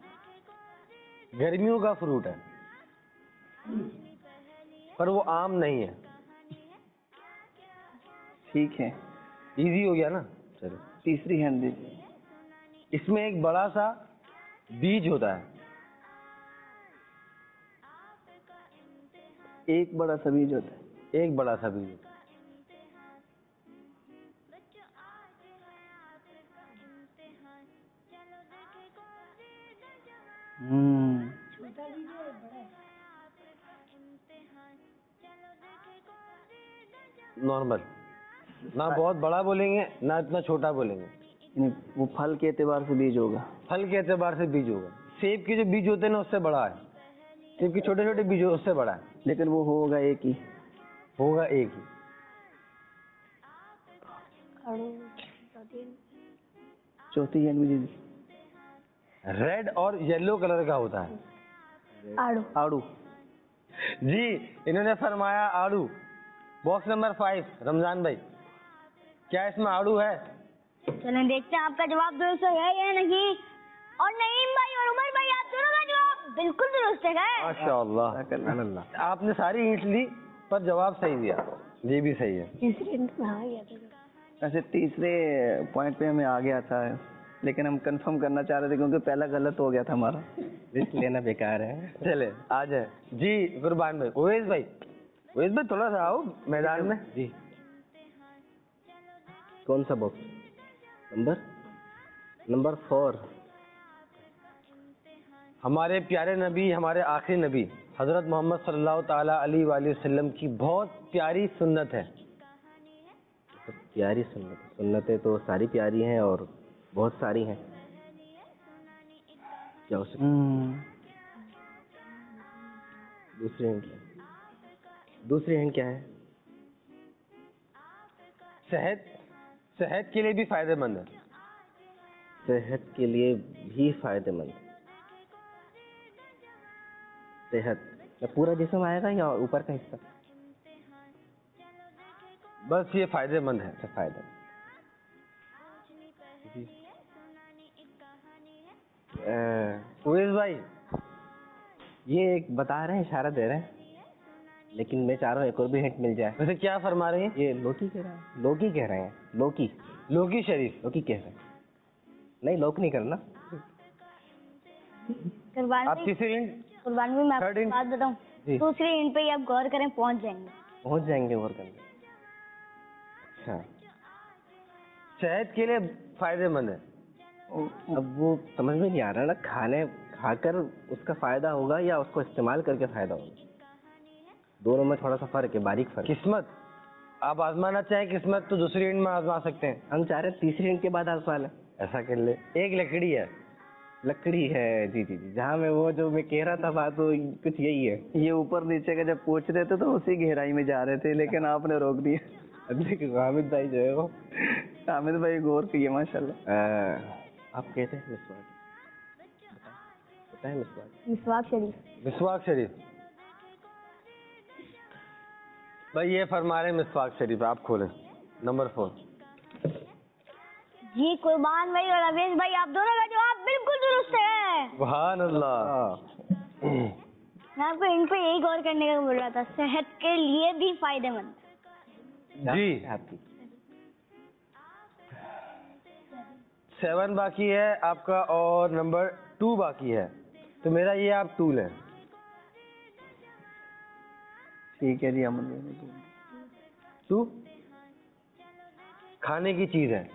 گرمیوں کا فروٹ ہے, پر وہ عام نہیں ہے. ٹھیک ہے, ایزی ہو گیا نا. چلو تیسری ہندی. اس میں ایک بڑا سا بیج ہوتا ہے. ایک بڑا سا بیج ہوتا ہے. ایک بڑا سا بیج. ہوں نارمل, نہ بہت بڑا بولیں گے نہ اتنا چھوٹا بولیں گے. یعنی وہ پھل کے اعتبار سے بیج ہوگا. پھل کے اعتبار سے بیج ہوگا. سیب کے جو بیج ہوتے ہیں نا اس سے بڑا ہے. क्योंकि छोटे छोटे बीजों उससे बड़ा है, लेकिन वो होगा एक ही। होगा एक ही। चौथी एन भी जी। रेड और येलो कलर का होता है। आड़ू। आड़ू। जी इन्होंने फरमाया आड़ू। बॉक्स नंबर फाइव, रमजान भाई, क्या इसमें आड़ू है? चलें देखते हैं आपका जवाब दुरुस्त है या नहीं। और नईम भाई और उमर भाई, आप दोनों का जवाब बिल्कुल दुरुस्त है। माशाअल्लाह, आपने सारी हिंट ली पर जवाब सही दिया। ये भी सही है। तीसरे हिंट में आ गया था। ऐसे तीसरे पॉइंट पे हमें आ गया था, लेकिन हम कंफर्म करना चाह रहे थे क्योंकि पहला गलत हो गया था हमारा। रिस्क लेना बेकार है। चले आ जाए जी कुर्बान भाई। उवैस भाई, उवैस भाई थोड़ा सा आओ मैदान में। जी कौन सा बॉक्स? Number number four. हमारे प्यारे नबी, हमारे आखिरी नबी हजरत मोहम्मद सल्लल्लाहु ताला अलैहि वसल्लम की बहुत प्यारी सुन्नत है। प्यारी सुन्नत, सुन्नतें तो सारी प्यारी हैं और बहुत सारी हैं। क्या हो सकता है? दूसरी हिंट, दूसरी हिंट क्या है? सेहत, सेहत के लिए भी फायदेमंद है। सेहत के लिए भी फायदेमंद। सेहत या पूरा जिस्म आएगा या ऊपर का हिस्सा? बस ये फायदेमंद है। अच्छा फायदा। उवैस भाई ये एक बता रहे हैं, इशारा दे रहे हैं, लेकिन मैं चाह रहा हूँ एक और भी हिंट मिल जाए। वैसे क्या फरमा रहे हैं? ये लोकी कह रहे हैं, लोकी कह रहे हैं, लोकी, लोकी शरीफ। लोकी कह रहे हैं। नहीं लोक नहीं करना। कुर्बान आप भाई, तीसरी हिंट, कुर्बान भाई मैं Third आपको hint. बात बताऊं, जी। दूसरी हिंट पे ही आप गौर करें, पहुंच जाएंगे। पहुंच जाएंगे और करने। अच्छा सेहत के लिए फायदेमंद है। अब वो समझ में नहीं आ रहा ना, खाने खाकर उसका फायदा होगा या उसको इस्तेमाल करके फायदा होगा। दोनों में थोड़ा सा फर्क है, बारीक फर्क। किस्मत, आप आजमाना चाहें किस्मत तो दूसरी हिंट में आजमा सकते हैं। हम चाह रहे हैं तीसरी हिंट के बाद आसमान है। ऐसा कर ले। एक लकड़ी है। लकड़ी है, जी जी जी। जहाँ मैं वो जो मैं कह रहा था बात, वो कुछ यही है। ये ऊपर नीचे का जब पूछ रहे थे तो उसी गहराई में जा रहे थे, लेकिन आपने रोक दिया। हामिद भाई जो है वो, हामिद भाई गौर किए माशाल्लाह। आप कहते हैं मिसवाक, पता है मिसवाक? मिसवाक शरीफ। मिसवाक शरीफ। भाई ये फरमा रहे मिसवाक शरीफ, आप खोलें नंबर फोर। जी कुर्बान भाई और अवेश भाई, आप दोनों का जवाब बिल्कुल दुरुस्त है। सुभान अल्लाह। मैं आपको इन पे यही गौर करने का बोल रहा था, सेहत के लिए भी फायदेमंद। जी आपकी सेवन बाकी है आपका और नंबर टू बाकी है, तो मेरा ये आप टू लें। ठीक है जी अमन। टू खाने की चीज है।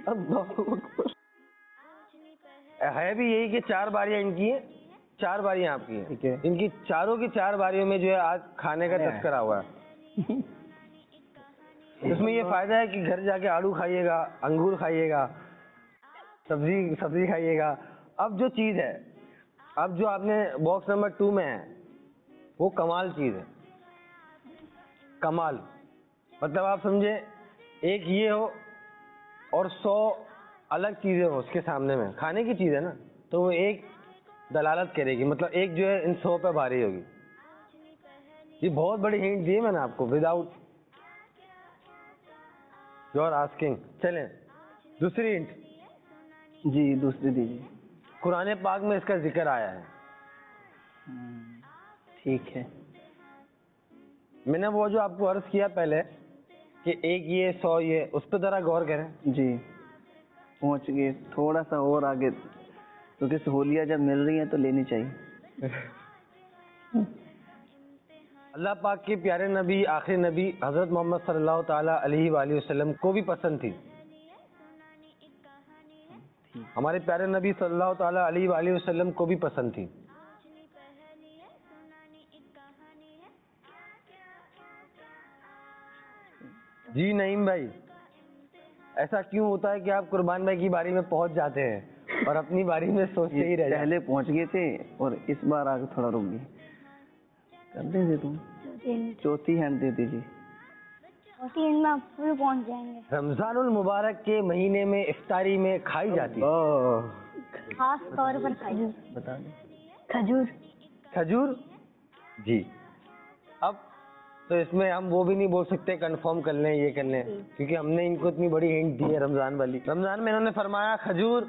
है भी यही कि चार बारियां इनकी हैं, चार बारियां आपकी हैं। ठीक है। इनकी चारों की चार बारियों में जो है आज खाने का तस्करा हुआ है। इसमें ये फायदा है कि घर जाके आलू खाइएगा, अंगूर खाइएगा, सब्जी सब्जी खाइएगा। अब जो चीज है, अब जो आपने बॉक्स नंबर टू में है, वो कमाल चीज है। कमाल मतलब आप समझे, एक ये हो और सौ अलग चीजें हो उसके सामने में। खाने की चीज है ना, तो वो एक दलालत करेगी, मतलब एक जो है इन सौ पे भारी होगी। ये बहुत बड़ी हिंट दी है मैंने आपको विदाउट योर आस्किंग। चलें दूसरी हिंट। जी दूसरी दीजिए। कुरान पाक में इसका जिक्र आया है। ठीक है। मैंने वो जो आपको अर्ज किया पहले कि एक ये सौ ये, उस पर जरा गौर करें। जी पहुंच गए, थोड़ा सा और आगे, क्योंकि सहूलियत जब मिल रही है तो लेनी चाहिए। अल्लाह पाक के प्यारे नबी, आखिरी नबी हजरत मोहम्मद सल्लल्लाहु ताला अलैहि वसल्लम को भी पसंद थी। हमारे प्यारे नबी सल्लल्लाहु ताला अलैहि वसल्लम को भी पसंद थी। जी नईम भाई, ऐसा क्यों होता है कि आप कुर्बान भाई की बारी में पहुंच जाते हैं और अपनी बारी में सोचते ही रह जाते हैं? पहले पहुंच गए थे और इस बार आगे थोड़ा रुक गए। कर दीजिए तुम, चौथी हैंड दे दीजिए। चौथी एंड में आप फुल पहुंच जाएंगे। रमजानुल मुबारक के महीने में इफ्तारी में खाई जाती है खास तौर पर खाइए। बता दें। खजूर। खजूर। जी, अब तो इसमें हम वो भी नहीं बोल सकते कंफर्म कर लें ये कर लें, क्योंकि हमने इनको इतनी बड़ी हिंट दी है रमजान वाली। रमजान में इन्होंने फरमाया खजूर।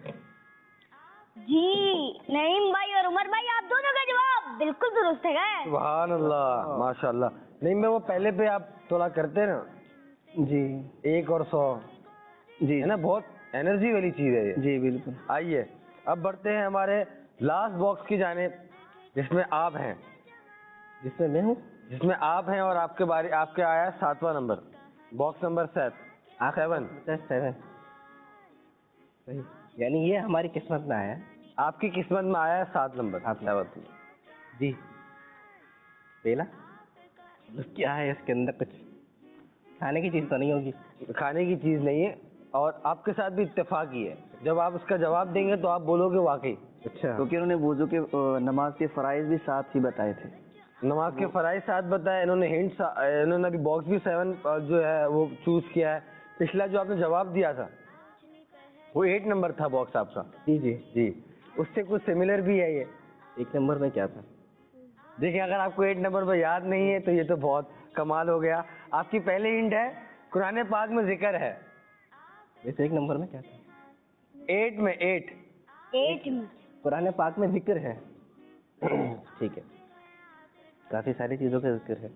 जी नईम भाई और उमर भाई आप दोनों का जवाब बिल्कुल दुरुस्त है। सुभान अल्लाह, माशाल्लाह। नहीं मैं वो पहले पे आप थोड़ा करते ना जी एक और सौ, जी है ना, बहुत एनर्जी वाली चीज है ये। जी बिल्कुल। आइए अब बढ़ते हैं हमारे लास्ट बॉक्स की जानिब, जिसमें आप हैं, जिसमें मैं हूँ, जिसमें आप हैं और आपके बारे आपके आया है सातवां number, box number seven seven seven. सही, यानी ये हमारी किस्मत में आया है। आपकी किस्मत में आया है सात नंबर। आप सेवन। जी बेला, मतलब क्या है इसके अंदर? कुछ खाने की चीज़ तो नहीं होगी? खाने की चीज नहीं है, और आपके साथ भी इत्तेफाक ही है। जब आप उसका जवाब देंगे तो आप बोलोगे वाकई। अच्छा, क्योंकि उन्होंने वुजू के अ, नमाज के फराइज भी साथ ही बताए थे। नमाज के फराइज साथ बताया इन्होंने, हिंट इन्होंने अभी बॉक्स भी सेवन जो है वो चूज किया है। पिछला जो आपने जवाब दिया था वो एट नंबर था बॉक्स आपका। जी जी जी, उससे कुछ सिमिलर भी है ये। एक नंबर में क्या था? देखिए अगर आपको एट नंबर पर याद नहीं है तो ये तो बहुत कमाल हो गया। आपकी पहली हिंट है कुरान पाक में जिक्र है। वैसे एक नंबर में क्या था? एट में एट एट में कुरान पाक में जिक्र है। ठीक है, काफी सारी चीजों का जिक्र है।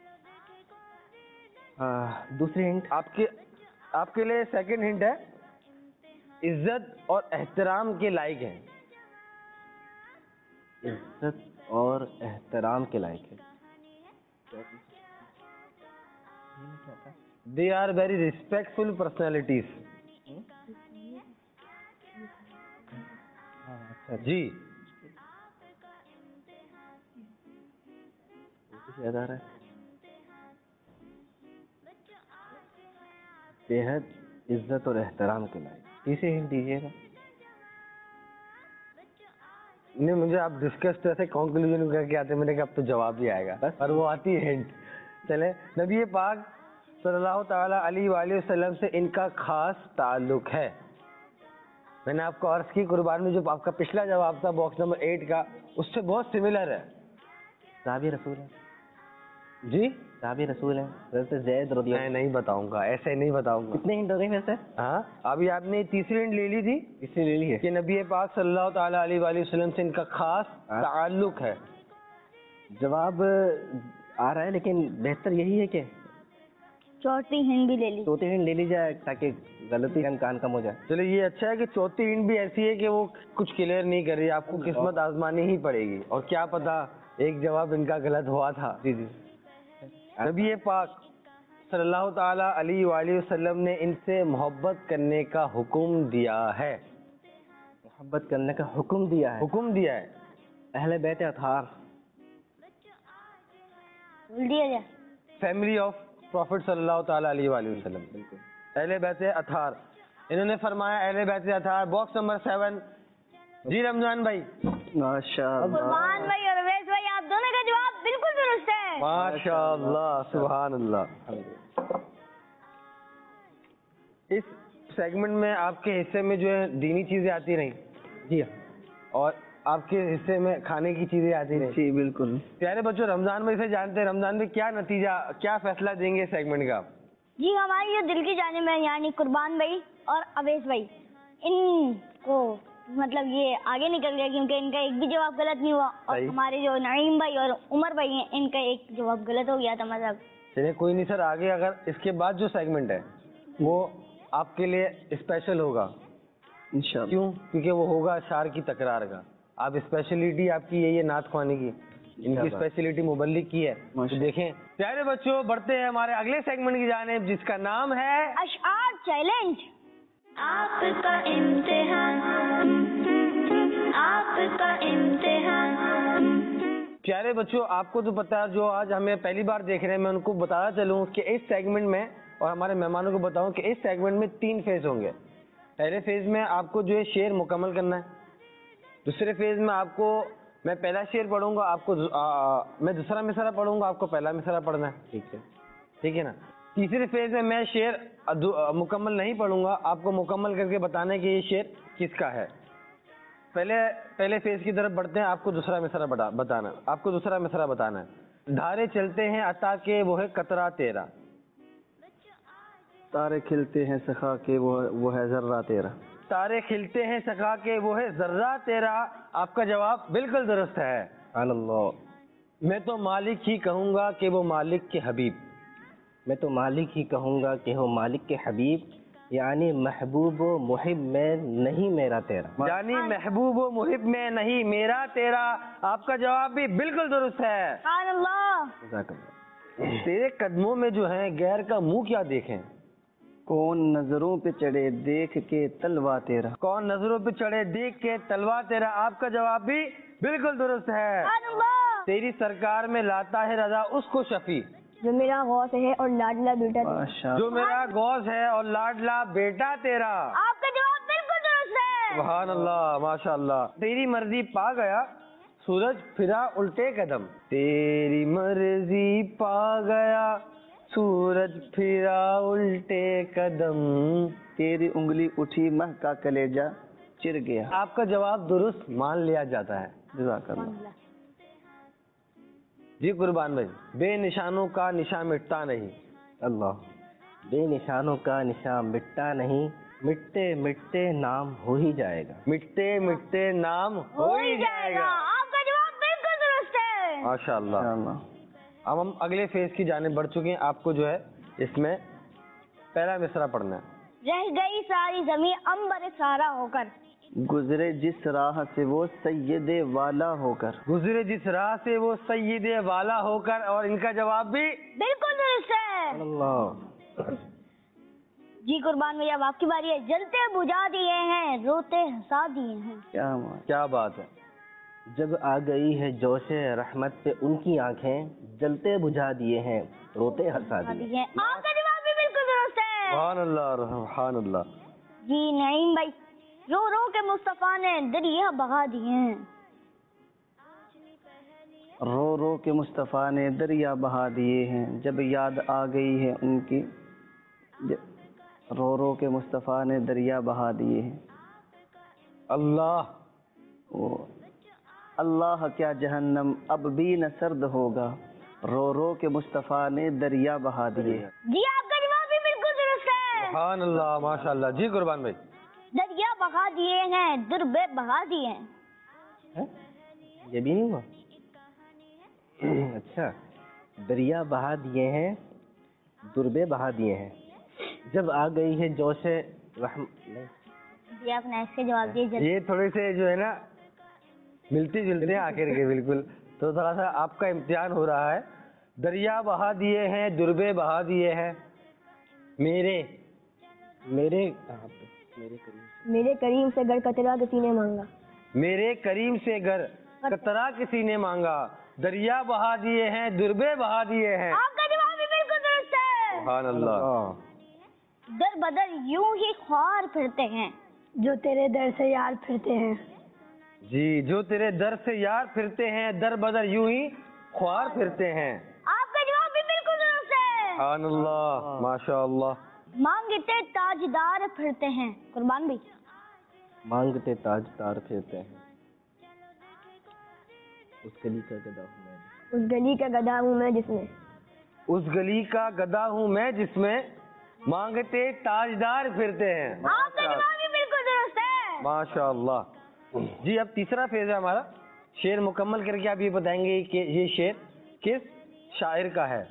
हाँ, दूसरी हिंट आपके आपके लिए सेकंड हिंट है इज्जत और एहतराम के लायक है। इज्जत और एहतराम के लायक है। They are very respectful personalities. अच्छा जी, कुछ याद आ रहा है? बेहद इज्जत और एहतराम के लायक। तीसरी हिंट दीजिएगा। नहीं मुझे आप डिस्कस तो ऐसे कंक्लूजन करके आते, मैंने कहा अब तो जवाब ही आएगा, बस। पर वो आती है हिंट। चले, नबी पाक सल्लल्लाहु ताला अलैहि वसल्लम से इनका खास ताल्लुक है। मैंने आपको अर्ज की कुर्बान में जो आपका पिछला जवाब था बॉक्स नंबर एट का, उससे बहुत सिमिलर है। साहबी रसूल है। जी, साहबी रसूल है हज़रत ज़ैद रज़ी मैं नहीं बताऊंगा, ऐसे नहीं बताऊंगा। कितने हिंट हो गए वैसे? हाँ, अभी आपने तीसरी हिंट ले ली थी, इससे ले ली है कि नबी पाक सल्लल्लाहु ताला अलैहि वसल्लम से इनका खास हाँ। ताल्लुक है। जवाब आ रहा है, लेकिन बेहतर यही है कि चौथी हिंद भी ले ली। चौथी हिंट ले ली जाए ताकि गलती का इम्कान कम हो जाए। चलो ये अच्छा है कि चौथी हिंट भी ऐसी है कि वो कुछ क्लियर नहीं कर रही, आपको किस्मत आजमानी ही पड़ेगी, और क्या पता एक जवाब इनका गलत हुआ था। जी जी नबी पाक सल्लल्लाहु ताला अलैहि वसल्लम ने इनसे मोहब्बत करने का हुक्म दिया है। मोहब्बत करने का हुक्म दिया है। हुक्म दिया है। अहले बैत अतहार, बोल दिया जाए। फैमिली ऑफ प्रॉफिट सल्लल्लाहु ताला अलैहि वसल्लम, बिल्कुल। अहले बैत अतहार। इन्होंने फरमाया अहले बैत अतहार, बॉक्स नंबर सेवन। जी रमजान भाई, माशाअल्लाह। कुर्बान भाई और अवैस भाई आप दोनों का जवाब बिल्कुल दुरुस्त है। माशाअल्लाह, सुभान अल्लाह। इस सेगमेंट में आपके हिस्से में जो है दीनी चीजें आती रहीं, जी हाँ, और आपके हिस्से में खाने की चीजें आती रहीं। जी बिल्कुल। प्यारे बच्चों, रमजान में से जानते हैं रमजान में क्या नतीजा, क्या फैसला देंगे सेगमेंट का? जी हमारी जो दिल की जानिब है यानी कुर्बान भाई और अवैस भाई, इनको मतलब ये आगे निकल गया क्योंकि इनका एक भी जवाब गलत नहीं हुआ, और सही। हमारे जो नईम भाई और उमर भाई हैं इनका एक जवाब गलत हो गया था। मतलब चलिए कोई नहीं सर, आगे अगर इसके बाद जो सेगमेंट है वो आपके लिए स्पेशल होगा। इंशाअल्लाह। क्यों? क्योंकि वो होगा शार की तकरार का। आप स्पेशलिटी आपकी यही है नात ख्वानी की, इनकी स्पेशलिटी मुबल्लिग की है। तो देखें प्यारे बच्चों, बढ़ते हैं हमारे अगले सेगमेंट की जानिब जिसका नाम है अशआर चैलेंज। आपका इम्तिहान, आपका इम्तिहान। प्यारे बच्चों, आपको तो पता है, जो आज हमें पहली बार देख रहे हैं मैं उनको बताना चलूं कि इस सेगमेंट में, और हमारे मेहमानों को बताऊं कि इस सेगमेंट में तीन फेज होंगे। पहले फेज में आपको जो है शेर मुकम्मल करना है, दूसरे फेज में आपको میں پہلا شعر پڑھوں گا، آپ کو آ, میں دوسرا مصرع پڑھوں گا، آپ کو پہلا مصرع پڑھنا ہے. ٹھیک ہے. ٹھیک ہے نا. تیسرے فیز میں میں شعر مکمل نہیں پڑھوں گا، آپ کو مکمل کر کے بتانا ہے کہ یہ شعر کس کا ہے. پہلے پہلے فیز کی طرف بڑھتے ہیں، آپ کو دوسرا مصرع بتانا آپ کو دوسرا مصرع بتانا ہے. دھارے چلتے ہیں عطا کے وہ ہے قطرہ تیرا. تارے کھلتے ہیں سخا کے وہ وہ ہے ذرہ تیرا. تارے کھلتے ہیں سخا کے وہ ہے ذرہ تیرا. آپ کا جواب بالکل درست ہے. سبحان اللہ. میں تو مالک ہی کہوں گا کہ وہ مالک کے حبیب. میں تو مالک ہی کہوں گا کہ ہو مالک کے حبیب، یعنی محبوب و محب میں نہیں میرا تیرا. یعنی محبوب و محب میں نہیں میرا تیرا. آپ کا جواب بھی بالکل درست ہے. سبحان اللہ. جزاک اللہ. تیرے قدموں میں جو ہے غیر کا منہ کیا دیکھیں. کون نظروں پہ چڑھے دیکھ کے تلوا تیرا. کون نظروں پہ چڑھے دیکھ کے تلوا تیرا. آپ کا جواب بھی بالکل درست ہے. سبحان اللہ. تیری سرکار میں لاتا ہے رضا اس کو شفیع. جو میرا غوث ہے اور لاڈلا بیٹا تیرا. ماشاء جو میرا غوث ہے اور لاڈلا بیٹا تیرا. آپ کا جواب بالکل درست ہے. سبحان اللہ ماشاء اللہ. تیری مرضی پا گیا سورج پھرا الٹے قدم. تیری مرضی پا گیا سورج پھرا الٹے قدم. تیری انگلی اٹھی مہ کا کلیجہ چر گیا. آپ کا جواب درست مان لیا جاتا ہے. جزاک اللہ. جی قربان بھائی. بے نشانوں کا نشان مٹتا نہیں. اللہ. بے نشانوں کا نشان مٹتا نہیں، مٹتے مٹتے نام ہو ہی جائے گا. مٹتے مٹتے نام ہو ہی جائے گا. آپ کا جواب بالکل درست ہے. ماشاء اللہ. ماشاء اللہ. اب ہم اگلے فیز کی جانب بڑھ چکے ہیں. آپ کو جو ہے اس میں پہلا مصرع پڑھنا ہے. رہ گئی ساری زمین امبر سارا ہو کر. گزرے جس راہ سے وہ سید والا ہو کر. گزرے جس راہ سے وہ سید والا ہو کر. اور ان کا جواب بھی بالکل درست ہے. اللہ. جی قربان بھائی اب آپ کی باری ہے. جلتے بجھا دیے ہیں روتے ہنسا دیے ہیں. کیا بات. کیا بات ہے. جب آ گئی ہے جوش رحمت پہ ان کی آنکھیں، جلتے بجھا دیے ہیں روتے ہنسا دیے. دیے ہیں. آپ کا جواب بھی بالکل درست ہے. سبحان اللہ سبحان اللہ. جی نعیم بھائی. رو رو کے مصطفیٰ نے دریا بہا دیے ہیں. رو رو کے مصطفیٰ نے دریا بہا دیے ہیں. جب یاد آ گئی ہے ان کی ج- رو رو کے مصطفیٰ نے دریا بہا دیے ہیں. اللہ. وہ اللہ کیا جہنم اب بھی نہ سرد ہوگا، رو رو کے مصطفیٰ نے دریا بہا دیے ہیں. جی آپ کا جواب بھی بالکل درست ہے. سبحان اللہ ماشاء اللہ. جی قربان بھائی. دریا بہا دیے ہیں دربے بہا دیے ہیں. ہیں؟ یہ بھی نہیں ہوا. اچھا. دریا بہا دیے ہیں دربے بہا دیے ہیں. جب آ گئی ہے جوش رحم نہیں. جی آپ نے ایسے جواب دیے. جلدی. یہ تھوڑے سے جو ہے نا ملتی جلتے ہیں آخر کے بالکل. تو تھوڑا سا آپ کا امتحان ہو رہا ہے. دریا بہا دیے ہیں دربے بہا دیے ہیں میرے میرے میرے قریب میرے کریم سے گر قطرہ کسی نے مانگا. میرے کریم سے گر قطرہ کسی نے مانگا. دریا بہا دیے ہیں دربے بہا دیے ہیں. آپ کا جواب بھی بالکل درست ہے. سبحان اللہ. در بدر یوں ہی خوار پھرتے ہیں. جو تیرے در سے یار پھرتے ہیں. جی جو تیرے در سے یار پھرتے ہیں در بدر یوں ہی خوار پھرتے ہیں. آپ کا جواب بھی بالکل درست ہے. سبحان اللہ ماشاء اللہ. مانگتے تاجدار پھرتے ہیں. قربان بھی. مانگتے تاج تار پھرتے ہیں. اس گلی کا گدا ہوں میں. اس گلی کا گدھا ہوں میں جس میں اس گلی کا گدا ہوں میں جس میں مانگتے تاجدار پھرتے ہیں. آپ کا جواب بھی بالکل درست ہے. ماشاء اللہ. جی اب تیسرا فیز ہے ہمارا. شعر مکمل کر کے آپ یہ بتائیں گے کہ یہ شعر کس شاعر کا ہے.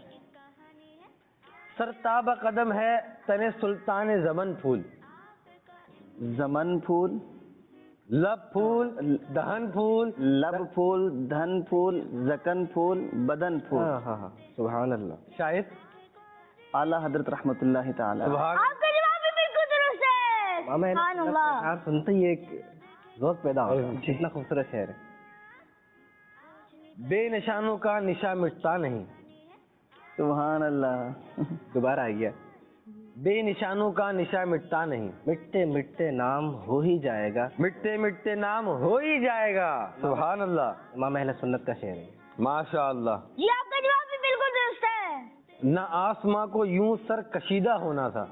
سرتاب قدم ہے تن سلطان زمن پھول. زمن پھول، لب پھول دہن پھول. لب پھول، دھن پھول، زکن پھول، بدن پھول. ہاں ہاں ہاں. سبحان اللہ. شاعر اعلیٰ حضرت رحمۃ اللہ تعالی. سبحان. آپ کا جواب بھی بالکل درست ہے. ماما سبحان اللہ. آپ سنتے ہی ایک ذوق پیدا ہو. کتنا خوبصورت شعر ہے. بے نشانوں کا نشان مٹتا نہیں. سبحان اللہ. دوبارہ آ گیا. بے نشانوں کا نشا مٹتا نہیں. مٹتے مٹتے نام ہو ہی جائے گا. مٹتے مٹتے نام ہو ہی جائے گا. سبحان اللہ. امام اہل سنت کا شعر ہے. ماشاء اللہ. جی آپ کا جواب بھی بالکل درست ہے. نہ آسماں کو یوں سر کشیدہ ہونا تھا.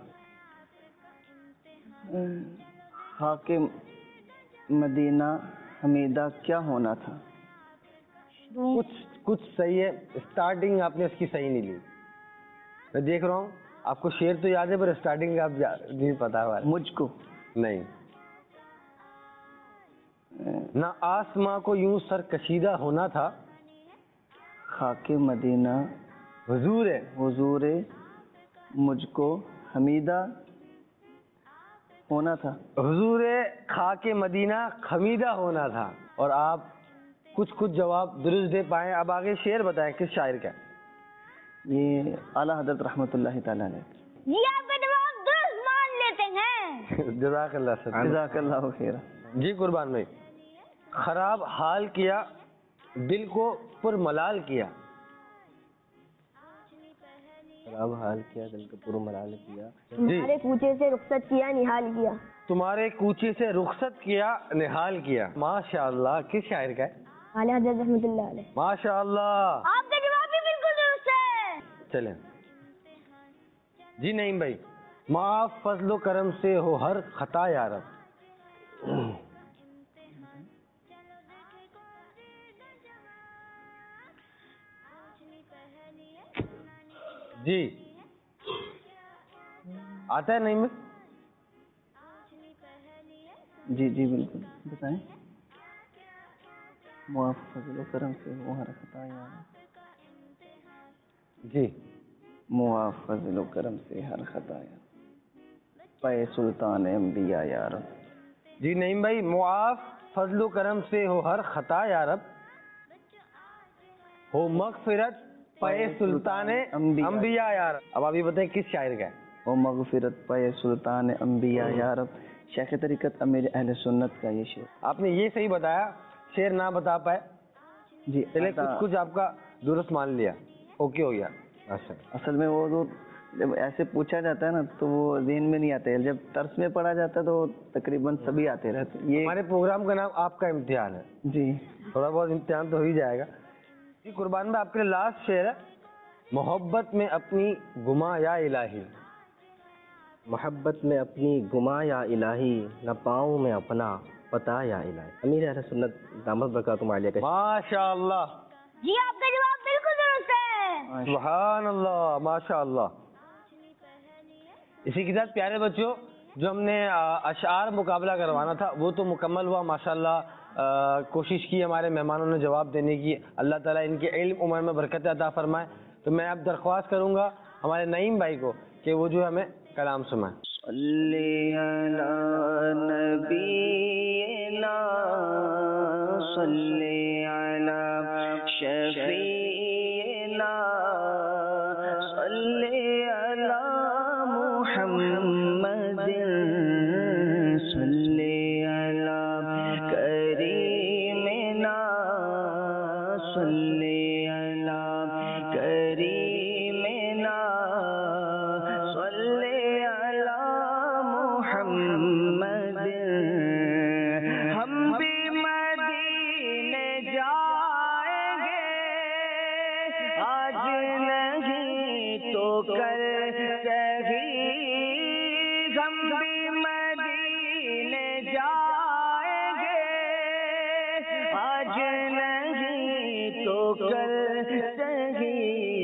خاک مدینہ حمیدہ کیا ہونا تھا. کچھ کچھ صحیح ہے, اسٹارٹنگ آپ نے اس کی صحیح نہیں لی. میں دیکھ رہا ہوں آپ کو شعر تو یاد ہے پر اسٹارٹنگ آپ نہیں پتا ہوا. مجھ کو نہیں. نہ آسماں کو یوں سر کشیدہ ہونا تھا. خاک مدینہ حضور ہے. حضور مجھ کو حمیدہ ہونا تھا. حضور خاک مدینہ خمیدہ ہونا تھا. اور آپ کچھ کچھ جواب درست دے پائیں. اب آگے شعر بتائیں کس شاعر کا. یہ اعلیٰ حضرت رحمۃ اللہ تعالیٰ علیہ. جی آپ کا جواب درست مان لیتے ہیں. جزاک اللہ سر. جزاک اللہ خیر. جی قربان بھائی. خراب حال کیا دل کو پر ملال کیا. خراب حال کیا دل کو پر ملال کیا. جی. تمہارے کوچے سے رخصت کیا نہال کیا. تمہارے کوچے سے رخصت کیا نہال کیا. ماشاء اللہ. کس شاعر کا ہے. اعلیٰ حضرت رحمۃ اللہ علیہ. ماشاء اللہ. آپ کا جواب بھی بالکل درست ہے. چلیں جی نعیم بھائی. معاف فضل و کرم سے ہو ہر خطا یا رب. جی آتا ہے نعیم بھائی. جی جی بالکل بتائیں. معاف فضل و کرم سے وہ ہر خطا یا رب. جی. معاف فضل و کرم سے ہر خطا یا رب. پے سلطان انبیاء یا رب. جی نعیم بھائی. معاف فضل و کرم سے ہو ہر خطا یا رب. ہو مغفرت پے سلطان انبیاء یا رب. اب آپ یہ بتائیں کس شاعر کا ہے. او مغفرت پے سلطان انبیاء یا رب. شیخ طریقت امیر اہل سنت کا یہ شعر. آپ نے یہ صحیح بتایا, شعر نہ بتا پائے. جی چلے کچھ کچھ آپ کا درست مان لیا. اوکے ہو گیا. اچھا. اصل میں وہ جو جب ایسے پوچھا جاتا ہے نا تو وہ ذہن میں نہیں آتے. جب طرز میں پڑھا جاتا ہے تو تقریباً سبھی آتے رہتے. یہ ہمارے پروگرام کا نام آپ کا امتحان ہے. جی تھوڑا بہت امتحان تو ہو ہی جائے گا. جی قربان میں آپ کے لیے لاسٹ شعر ہے. محبت میں اپنی گما یا الہی. محبت میں اپنی گما یا الہی نہ پاؤں میں اپنا پتا یا الہی. امیر اہل سنت دامت برکاتہم عالیہ کا. ماشاء اللہ. جی آپ کا جواب بالکل درست ہے. سبحان اللہ. ماشاء اللہ. اسی کے ساتھ پیارے بچوں جو ہم نے اشعار مقابلہ کروانا تھا وہ تو مکمل ہوا. ماشاء اللہ کوشش کی ہمارے مہمانوں نے جواب دینے کی. اللہ تعالیٰ ان کے علم عمر میں برکت عطا فرمائے. تو میں اب درخواست کروں گا ہمارے نعیم بھائی کو کہ وہ جو ہے ہمیں کلام سنائیں. صلی علی نبینا صلی علی شفیعنا صلی علی محمد صلی علی کریمنا صلی علی کریمنا صلی محمد. ہم بھی مدینے جائیں گے آج نہیں تو کل کہیں. ہم بھی مدینے جائیں گے آج نہیں تو کل کہیں.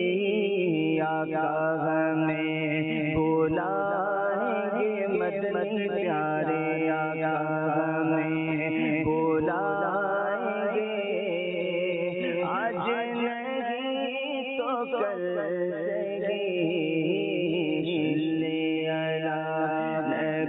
آقا ہمیں بلائیں گے مدنی پیارے. آقا ہمیں بلائیں گے آج نہیں تو کل کہیں. صلی علی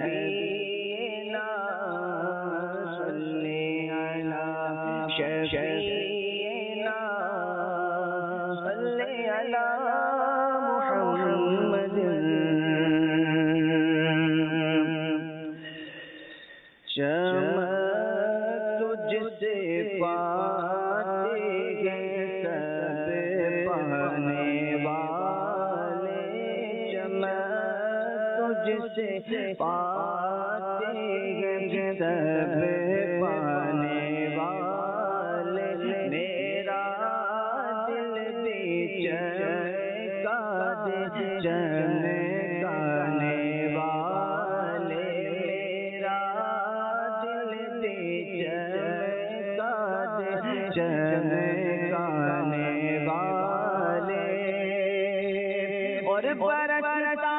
تجھ سے پاتے ہیں سب پانے والے، میرا دل بھی چمکا دے چمکانے والے، میرا دل بھی چمکا دے چمکانے والے، اور برستا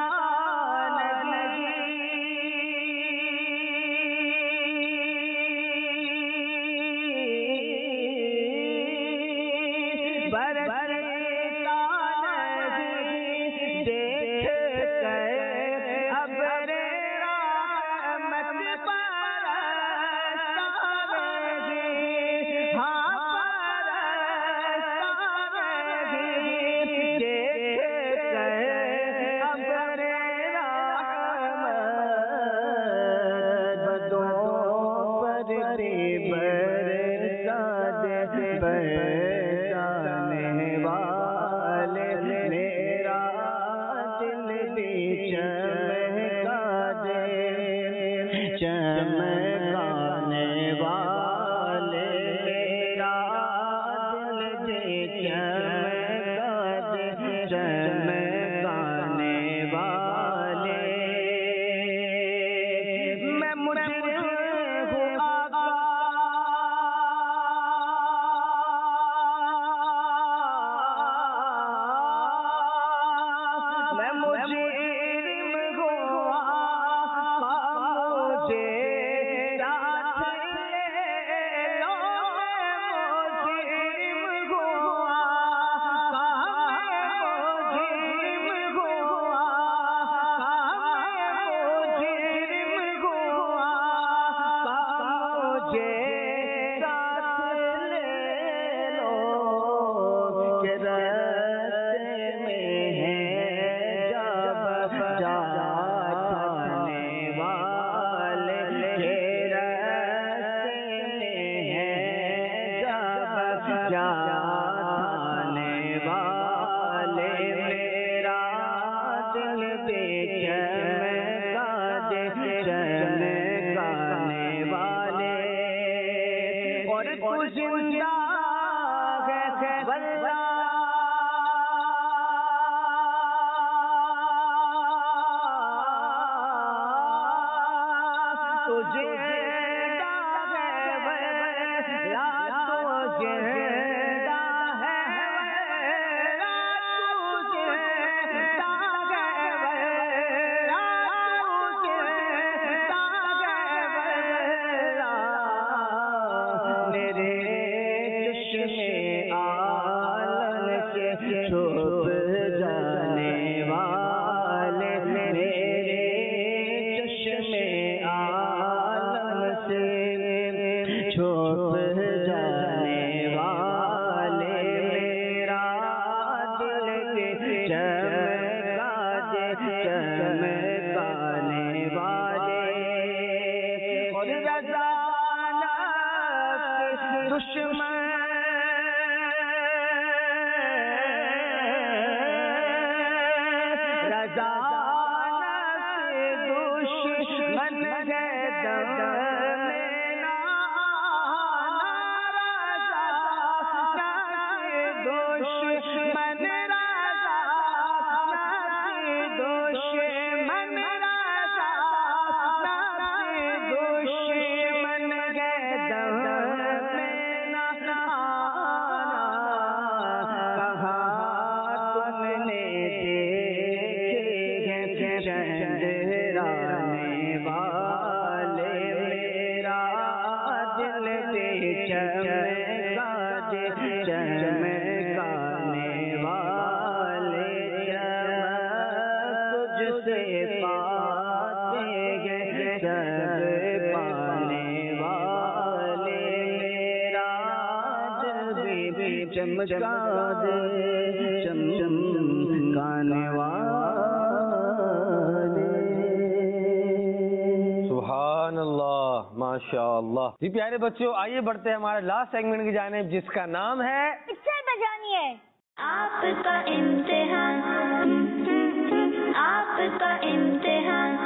سبحان اللہ، ماشاء اللہ. جی پیارے بچوں، آئیے بڑھتے ہیں ہمارے لاسٹ سیگمنٹ کی جانب، جس کا نام ہے پکچر بجانی ہے. آپ کا امتحان، آپ کا امتحان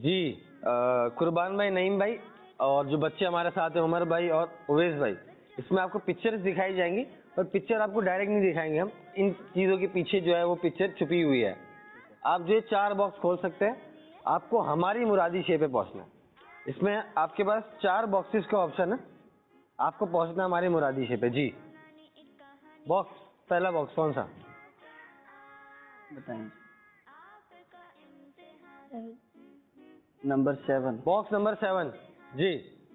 جی قربان بھائی, نعیم بھائی اور جو بچے ہمارے ساتھ ہیں عمر بھائی اور اویس بھائی, اس میں آپ کو پکچر دکھائی جائیں گی, پر پکچر آپ کو ڈائریکٹ نہیں دکھائیں گے ہم, ان چیزوں کے پیچھے جو ہے وہ پکچر چھپی ہوئی ہے. آپ جو چار باکس کھول سکتے ہیں, آپ کو ہماری مرادی شے پہ پہنچنا ہے. اس میں آپ کے پاس چار باکسز کا آپشن ہے, آپ کو پہنچنا ہے ہماری مرادی شے پہ. جی باکس, پہلا باکس کون سا بتائیں. Number seven. Box number seven. جی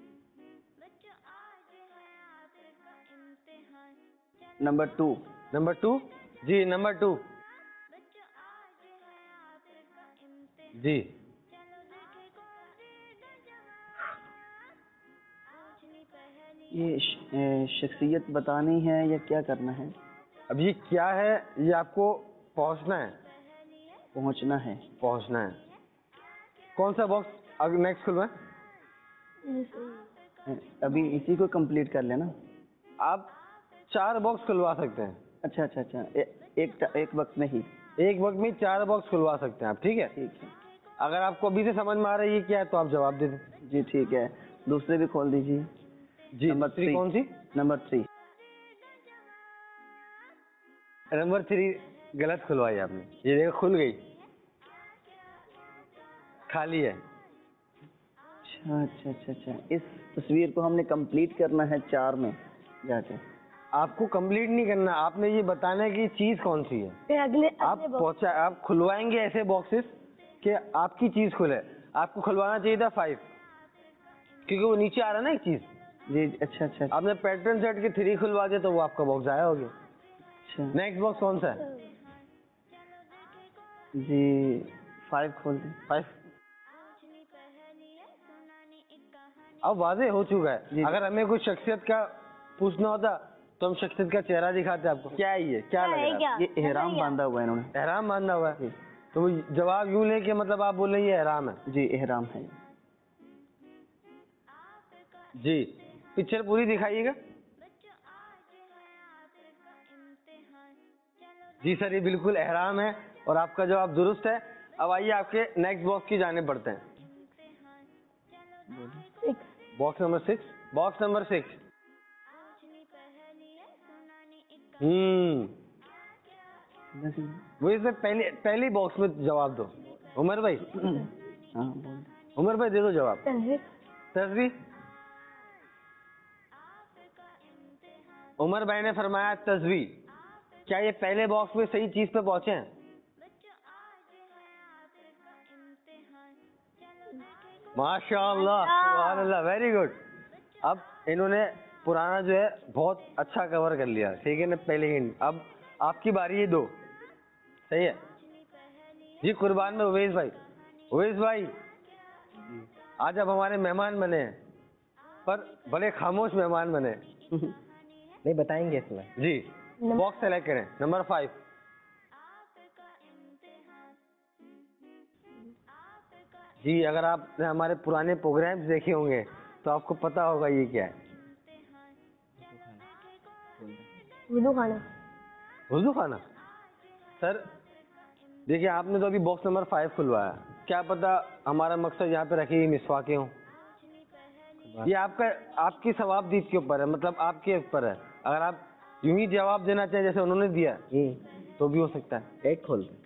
نمبر ٹو. Number two. جی نمبر ٹو. جی یہ شخصیت بتانی ہے یا کیا کرنا ہے؟ اب یہ کیا ہے, یہ آپ کو پہنچنا ہے. پہنچنا ہے. پہنچنا ہے. کون سا باکس اب نیکسٹ کھلوا ہے؟ ابھی اسی کو کمپلیٹ کر لینا. آپ چار باکس کھلوا سکتے ہیں. اچھا اچھا اچھا ایک ایک وقت میں ہی ایک وقت میں چار باکس کھلوا سکتے ہیں آپ. ٹھیک ہے, ٹھیک ہے. اگر آپ کو ابھی سے سمجھ میں آ رہا ہے یہ کیا ہے تو آپ جواب دے دیں. جی ٹھیک ہے, دوسرے بھی کھول دیجیے. جی نمبر تھری. کون سی؟ Number three. نمبر تھری غلط کھلوائی آپ نے. یہ دیکھو کھل گئی, خالی ہے. اچھا اچھا اچھا اچھا اس تصویر کو ہم نے کمپلیٹ کرنا ہے چار میں جا کے. آپ کو کمپلیٹ نہیں کرنا, آپ نے یہ بتانا ہے کہ یہ چیز کون سی ہے. پھر اگلے آپ پہنچا آپ کھلوائیں گے ایسے باکسز کہ آپ کی چیز کھلے. آپ کو کھلوانا چاہیے تھا فائیو, کیونکہ وہ نیچے آ رہا ہے نا ایک چیز. جی اچھا اچھا آپ نے پیٹرن سیٹ کے تھری کھلوا دیا تو وہ آپ کا باکس ضائع ہو گیا. اچھا. نیکسٹ باکس کون سا ہے؟ جی فائیو کھول دیں. فائیو. اب واضح ہو چکا ہے. اگر ہمیں کوئی شخصیت کا پوچھنا ہوتا تو ہم شخصیت کا چہرہ دکھاتے آپ کو. کیا ہے یہ, کیا لگ رہا ہے؟ یہ احرام باندھا ہوا ہے انہوں نے. احرام باندھا ہوا ہے, تو وہ جواب یوں لے کہ مطلب آپ بول رہے ہیں یہ احرام ہے. جی احرام ہے. جی پکچر پوری دکھائیے گا. جی سر یہ بالکل احرام ہے اور آپ کا جواب درست ہے. اب آئیے آپ کے نیکسٹ باکس کی جانب بڑھتے ہیں. Box number six. Box number six. ہوں وہ اس میں پہلے پہلی باکس میں جواب دو. عمر بھائی, عمر بھائی دے دو جواب. تصویر. عمر بھائی نے فرمایا تصویر. کیا یہ پہلے باکس میں صحیح چیز پہ پہنچے ہیں؟ ماشاء اللہ, سبحان اللہ, ویری گڈ. اب انہوں نے پرانا جو ہے بہت اچھا کور کر لیا. ٹھیک ہے نا, پہلے ہی. اب آپ کی باری ہے دو. صحیح ہے جی. قربان میں اویس بھائی. اویس بھائی آج آپ ہمارے مہمان بنے ہیں, پر بڑے خاموش مہمان بنے. نہیں بتائیں گے اس میں. جی باکس سلیکٹ کریں. Number five. جی اگر آپ نے ہمارے پرانے پروگرامز دیکھے ہوں گے تو آپ کو پتا ہوگا یہ کیا ہے. وضو خانہ. وضو خانہ. سر دیکھیے آپ نے تو ابھی باکس نمبر فائیو کھلوایا, کیا پتا ہمارا مقصد یہاں پہ رکھی ہوئی مسواکیں ہوں. یہ آپ کا آپ کی ثواب دید کے اوپر ہے, مطلب آپ کے اوپر ہے. اگر آپ یوں ہی جواب دینا چاہیں جیسے انہوں نے دیا تو بھی ہو سکتا ہے. ایٹ کھول دیں.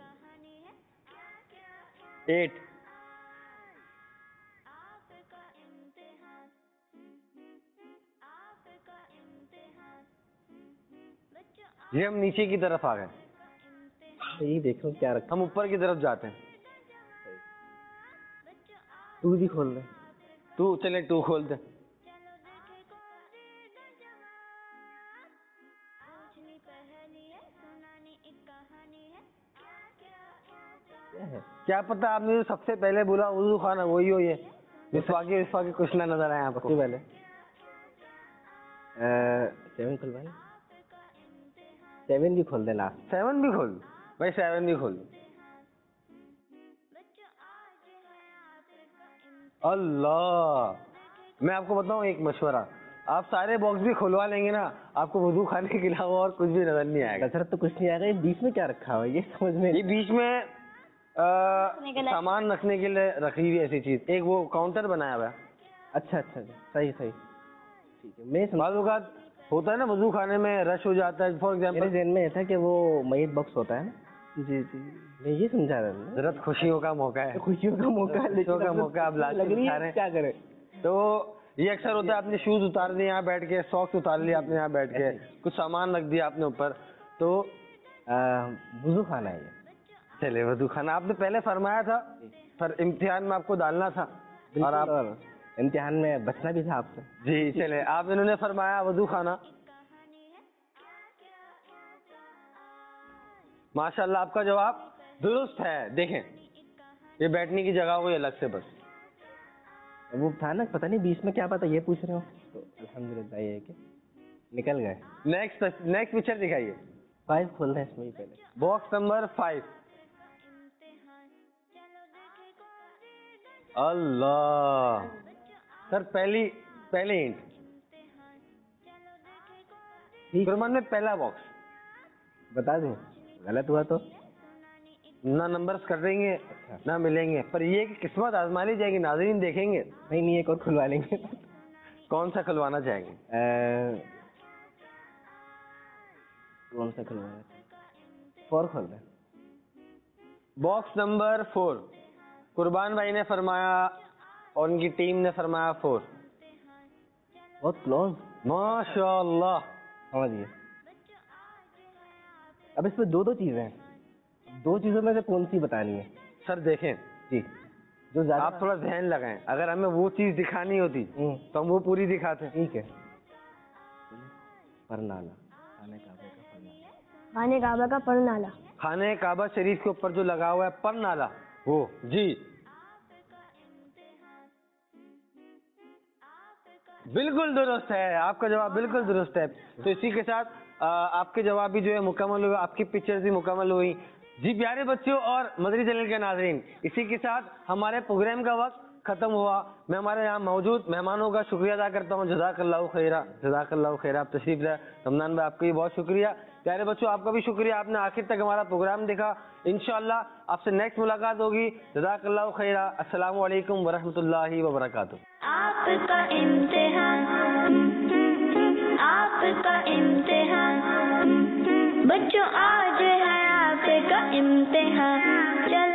ایٹ. یہ ہم نیچے کی طرف آ گئے. یہ دیکھو کیا رکھا. ہم اوپر کی طرف جاتے ہیں. ٹو بھی کھول دیں. ٹو, چلے ٹو کھول دیں. کیا پتا آپ نے جو سب سے پہلے بولا وضو خانہ وہی ہو. یہ مسواکی وسواکی کچھ نہ نظر آئے آپ کو. پہلے سیون کھلوائیں. سیون بھی کھول دیں. لاسٹ سیون بھی کھول بھائی. سیون بھی کھول. اللہ, میں آپ کو بتاؤں ایک مشورہ, آپ سارے باکس بھی کھلوا لیں گے نا, آپ کو وضو خانے کے علاوہ اور کچھ بھی نظر نہیں آئے گا. سر تو کچھ نہیں آئے گا. یہ بیچ میں کیا رکھا ہوا ہے یہ سمجھ میں. یہ بیچ میں سامان رکھنے کے لیے رکھی ہوئی ایسی چیز, ایک وہ کاؤنٹر بنایا ہوا ہے. اچھا اچھا صحیح صحیح ٹھیک ہے. میں بعض اوقات ہوتا ہے نا وضو خانے میں رش ہو جاتا ہے, فار میرے ایگزامپل ذہن میں یہ تھا کہ وہ میت باکس ہوتا ہے نا. جی جی میں یہ سمجھا رہا ہوں ضرورت خوشیوں کا موقع ہے, خوشیوں کا موقع ہے, خوشیوں کا موقع آپ لگ رہی ہے کیا کریں. تو یہ اکثر ہوتا ہے آپ نے شوز اتار دیے یہاں بیٹھ کے, ساکس اتار لیے آپ نے یہاں بیٹھ کے, کچھ سامان رکھ دیا آپ نے اوپر, تو وضو خانہ ہے یہ. چلے وضو خانہ آپ نے پہلے فرمایا تھا, پر امتحان میں آپ کو ڈالنا تھا اور آپ امتحان میں بچنا بھی تھا آپ سے. جی چلے آپ انہوں نے فرمایا وضو خانہ. ماشاء اللہ آپ کا جواب درست ہے. دیکھیں یہ بیٹھنے کی جگہ ہوئی الگ سے, بس وہ تھا نا پتہ نہیں بیچ میں کیا پتا یہ پوچھ رہے ہو, تو الحمدللہ یہ ہے کہ نکل گئے. نیکسٹ نیکسٹ پکچر دکھائیے. فائیو کھولنا ہے اس میں پہلے, باکس نمبر فائیو. اللہ سر پہلی پہلے ہنٹ قربان میں پہلا باکس بتا دوں, غلط ہوا تو نہ نمبرز کر دیں گے نہ ملیں گے, پر یہ کہ قسمت آزما لی جائے گی, ناظرین دیکھیں گے. نہیں نہیں ایک اور کھلوا لیں گے. کون سا کھلوانا چاہیں گے؟ کون سا کھلوانا چاہیں؟ فور کھول دیں. Box number four. قربان بھائی نے فرمایا اور ان کی ٹیم نے فرمایا فور. بہت کلوز. ماشاء اللہ سمجھیے. اب اس میں دو دو چیزیں ہیں, دو چیزوں میں سے کون سی بتانی ہے؟ سر دیکھیں جی جو زیادہ آپ تھوڑا ذہن لگائیں, اگر ہمیں وہ چیز دکھانی ہوتی تو ہم وہ پوری دکھاتے. ٹھیک ہے. پرنالا, خانہ کعبہ کا پرنالا. خانہ کعبہ کا پرنالا. خانہ کعبہ شریف کے اوپر جو لگا ہوا ہے پر نالا, وہ جی بالکل درست ہے. آپ کا جواب بالکل درست ہے. تو اسی کے ساتھ آپ کے جواب بھی جو ہے مکمل ہوئے, آپ کی پکچر بھی مکمل ہوئی. جی پیارے بچوں اور مدری چینل کے ناظرین, اسی کے ساتھ ہمارے پروگرام کا وقت ختم ہوا. میں ہمارے یہاں موجود مہمانوں کا شکریہ ادا کرتا ہوں. جزاک اللہ خیرہ, جزاک اللہ خیرہ. آپ تشریف لائے. رمضان بھائی آپ کا بھی بہت شکریہ. پیارے بچوں آپ کا بھی شکریہ, آپ نے آخر تک ہمارا پروگرام دیکھا. انشاءاللہ آپ سے نیکسٹ ملاقات ہوگی. جزاک اللہ خیرہ. السلام علیکم ورحمۃ اللہ وبرکاتہ. آپ کا امتحان, آپ کا امتحان, بچوں آج ہے آپ کا امتحان. چل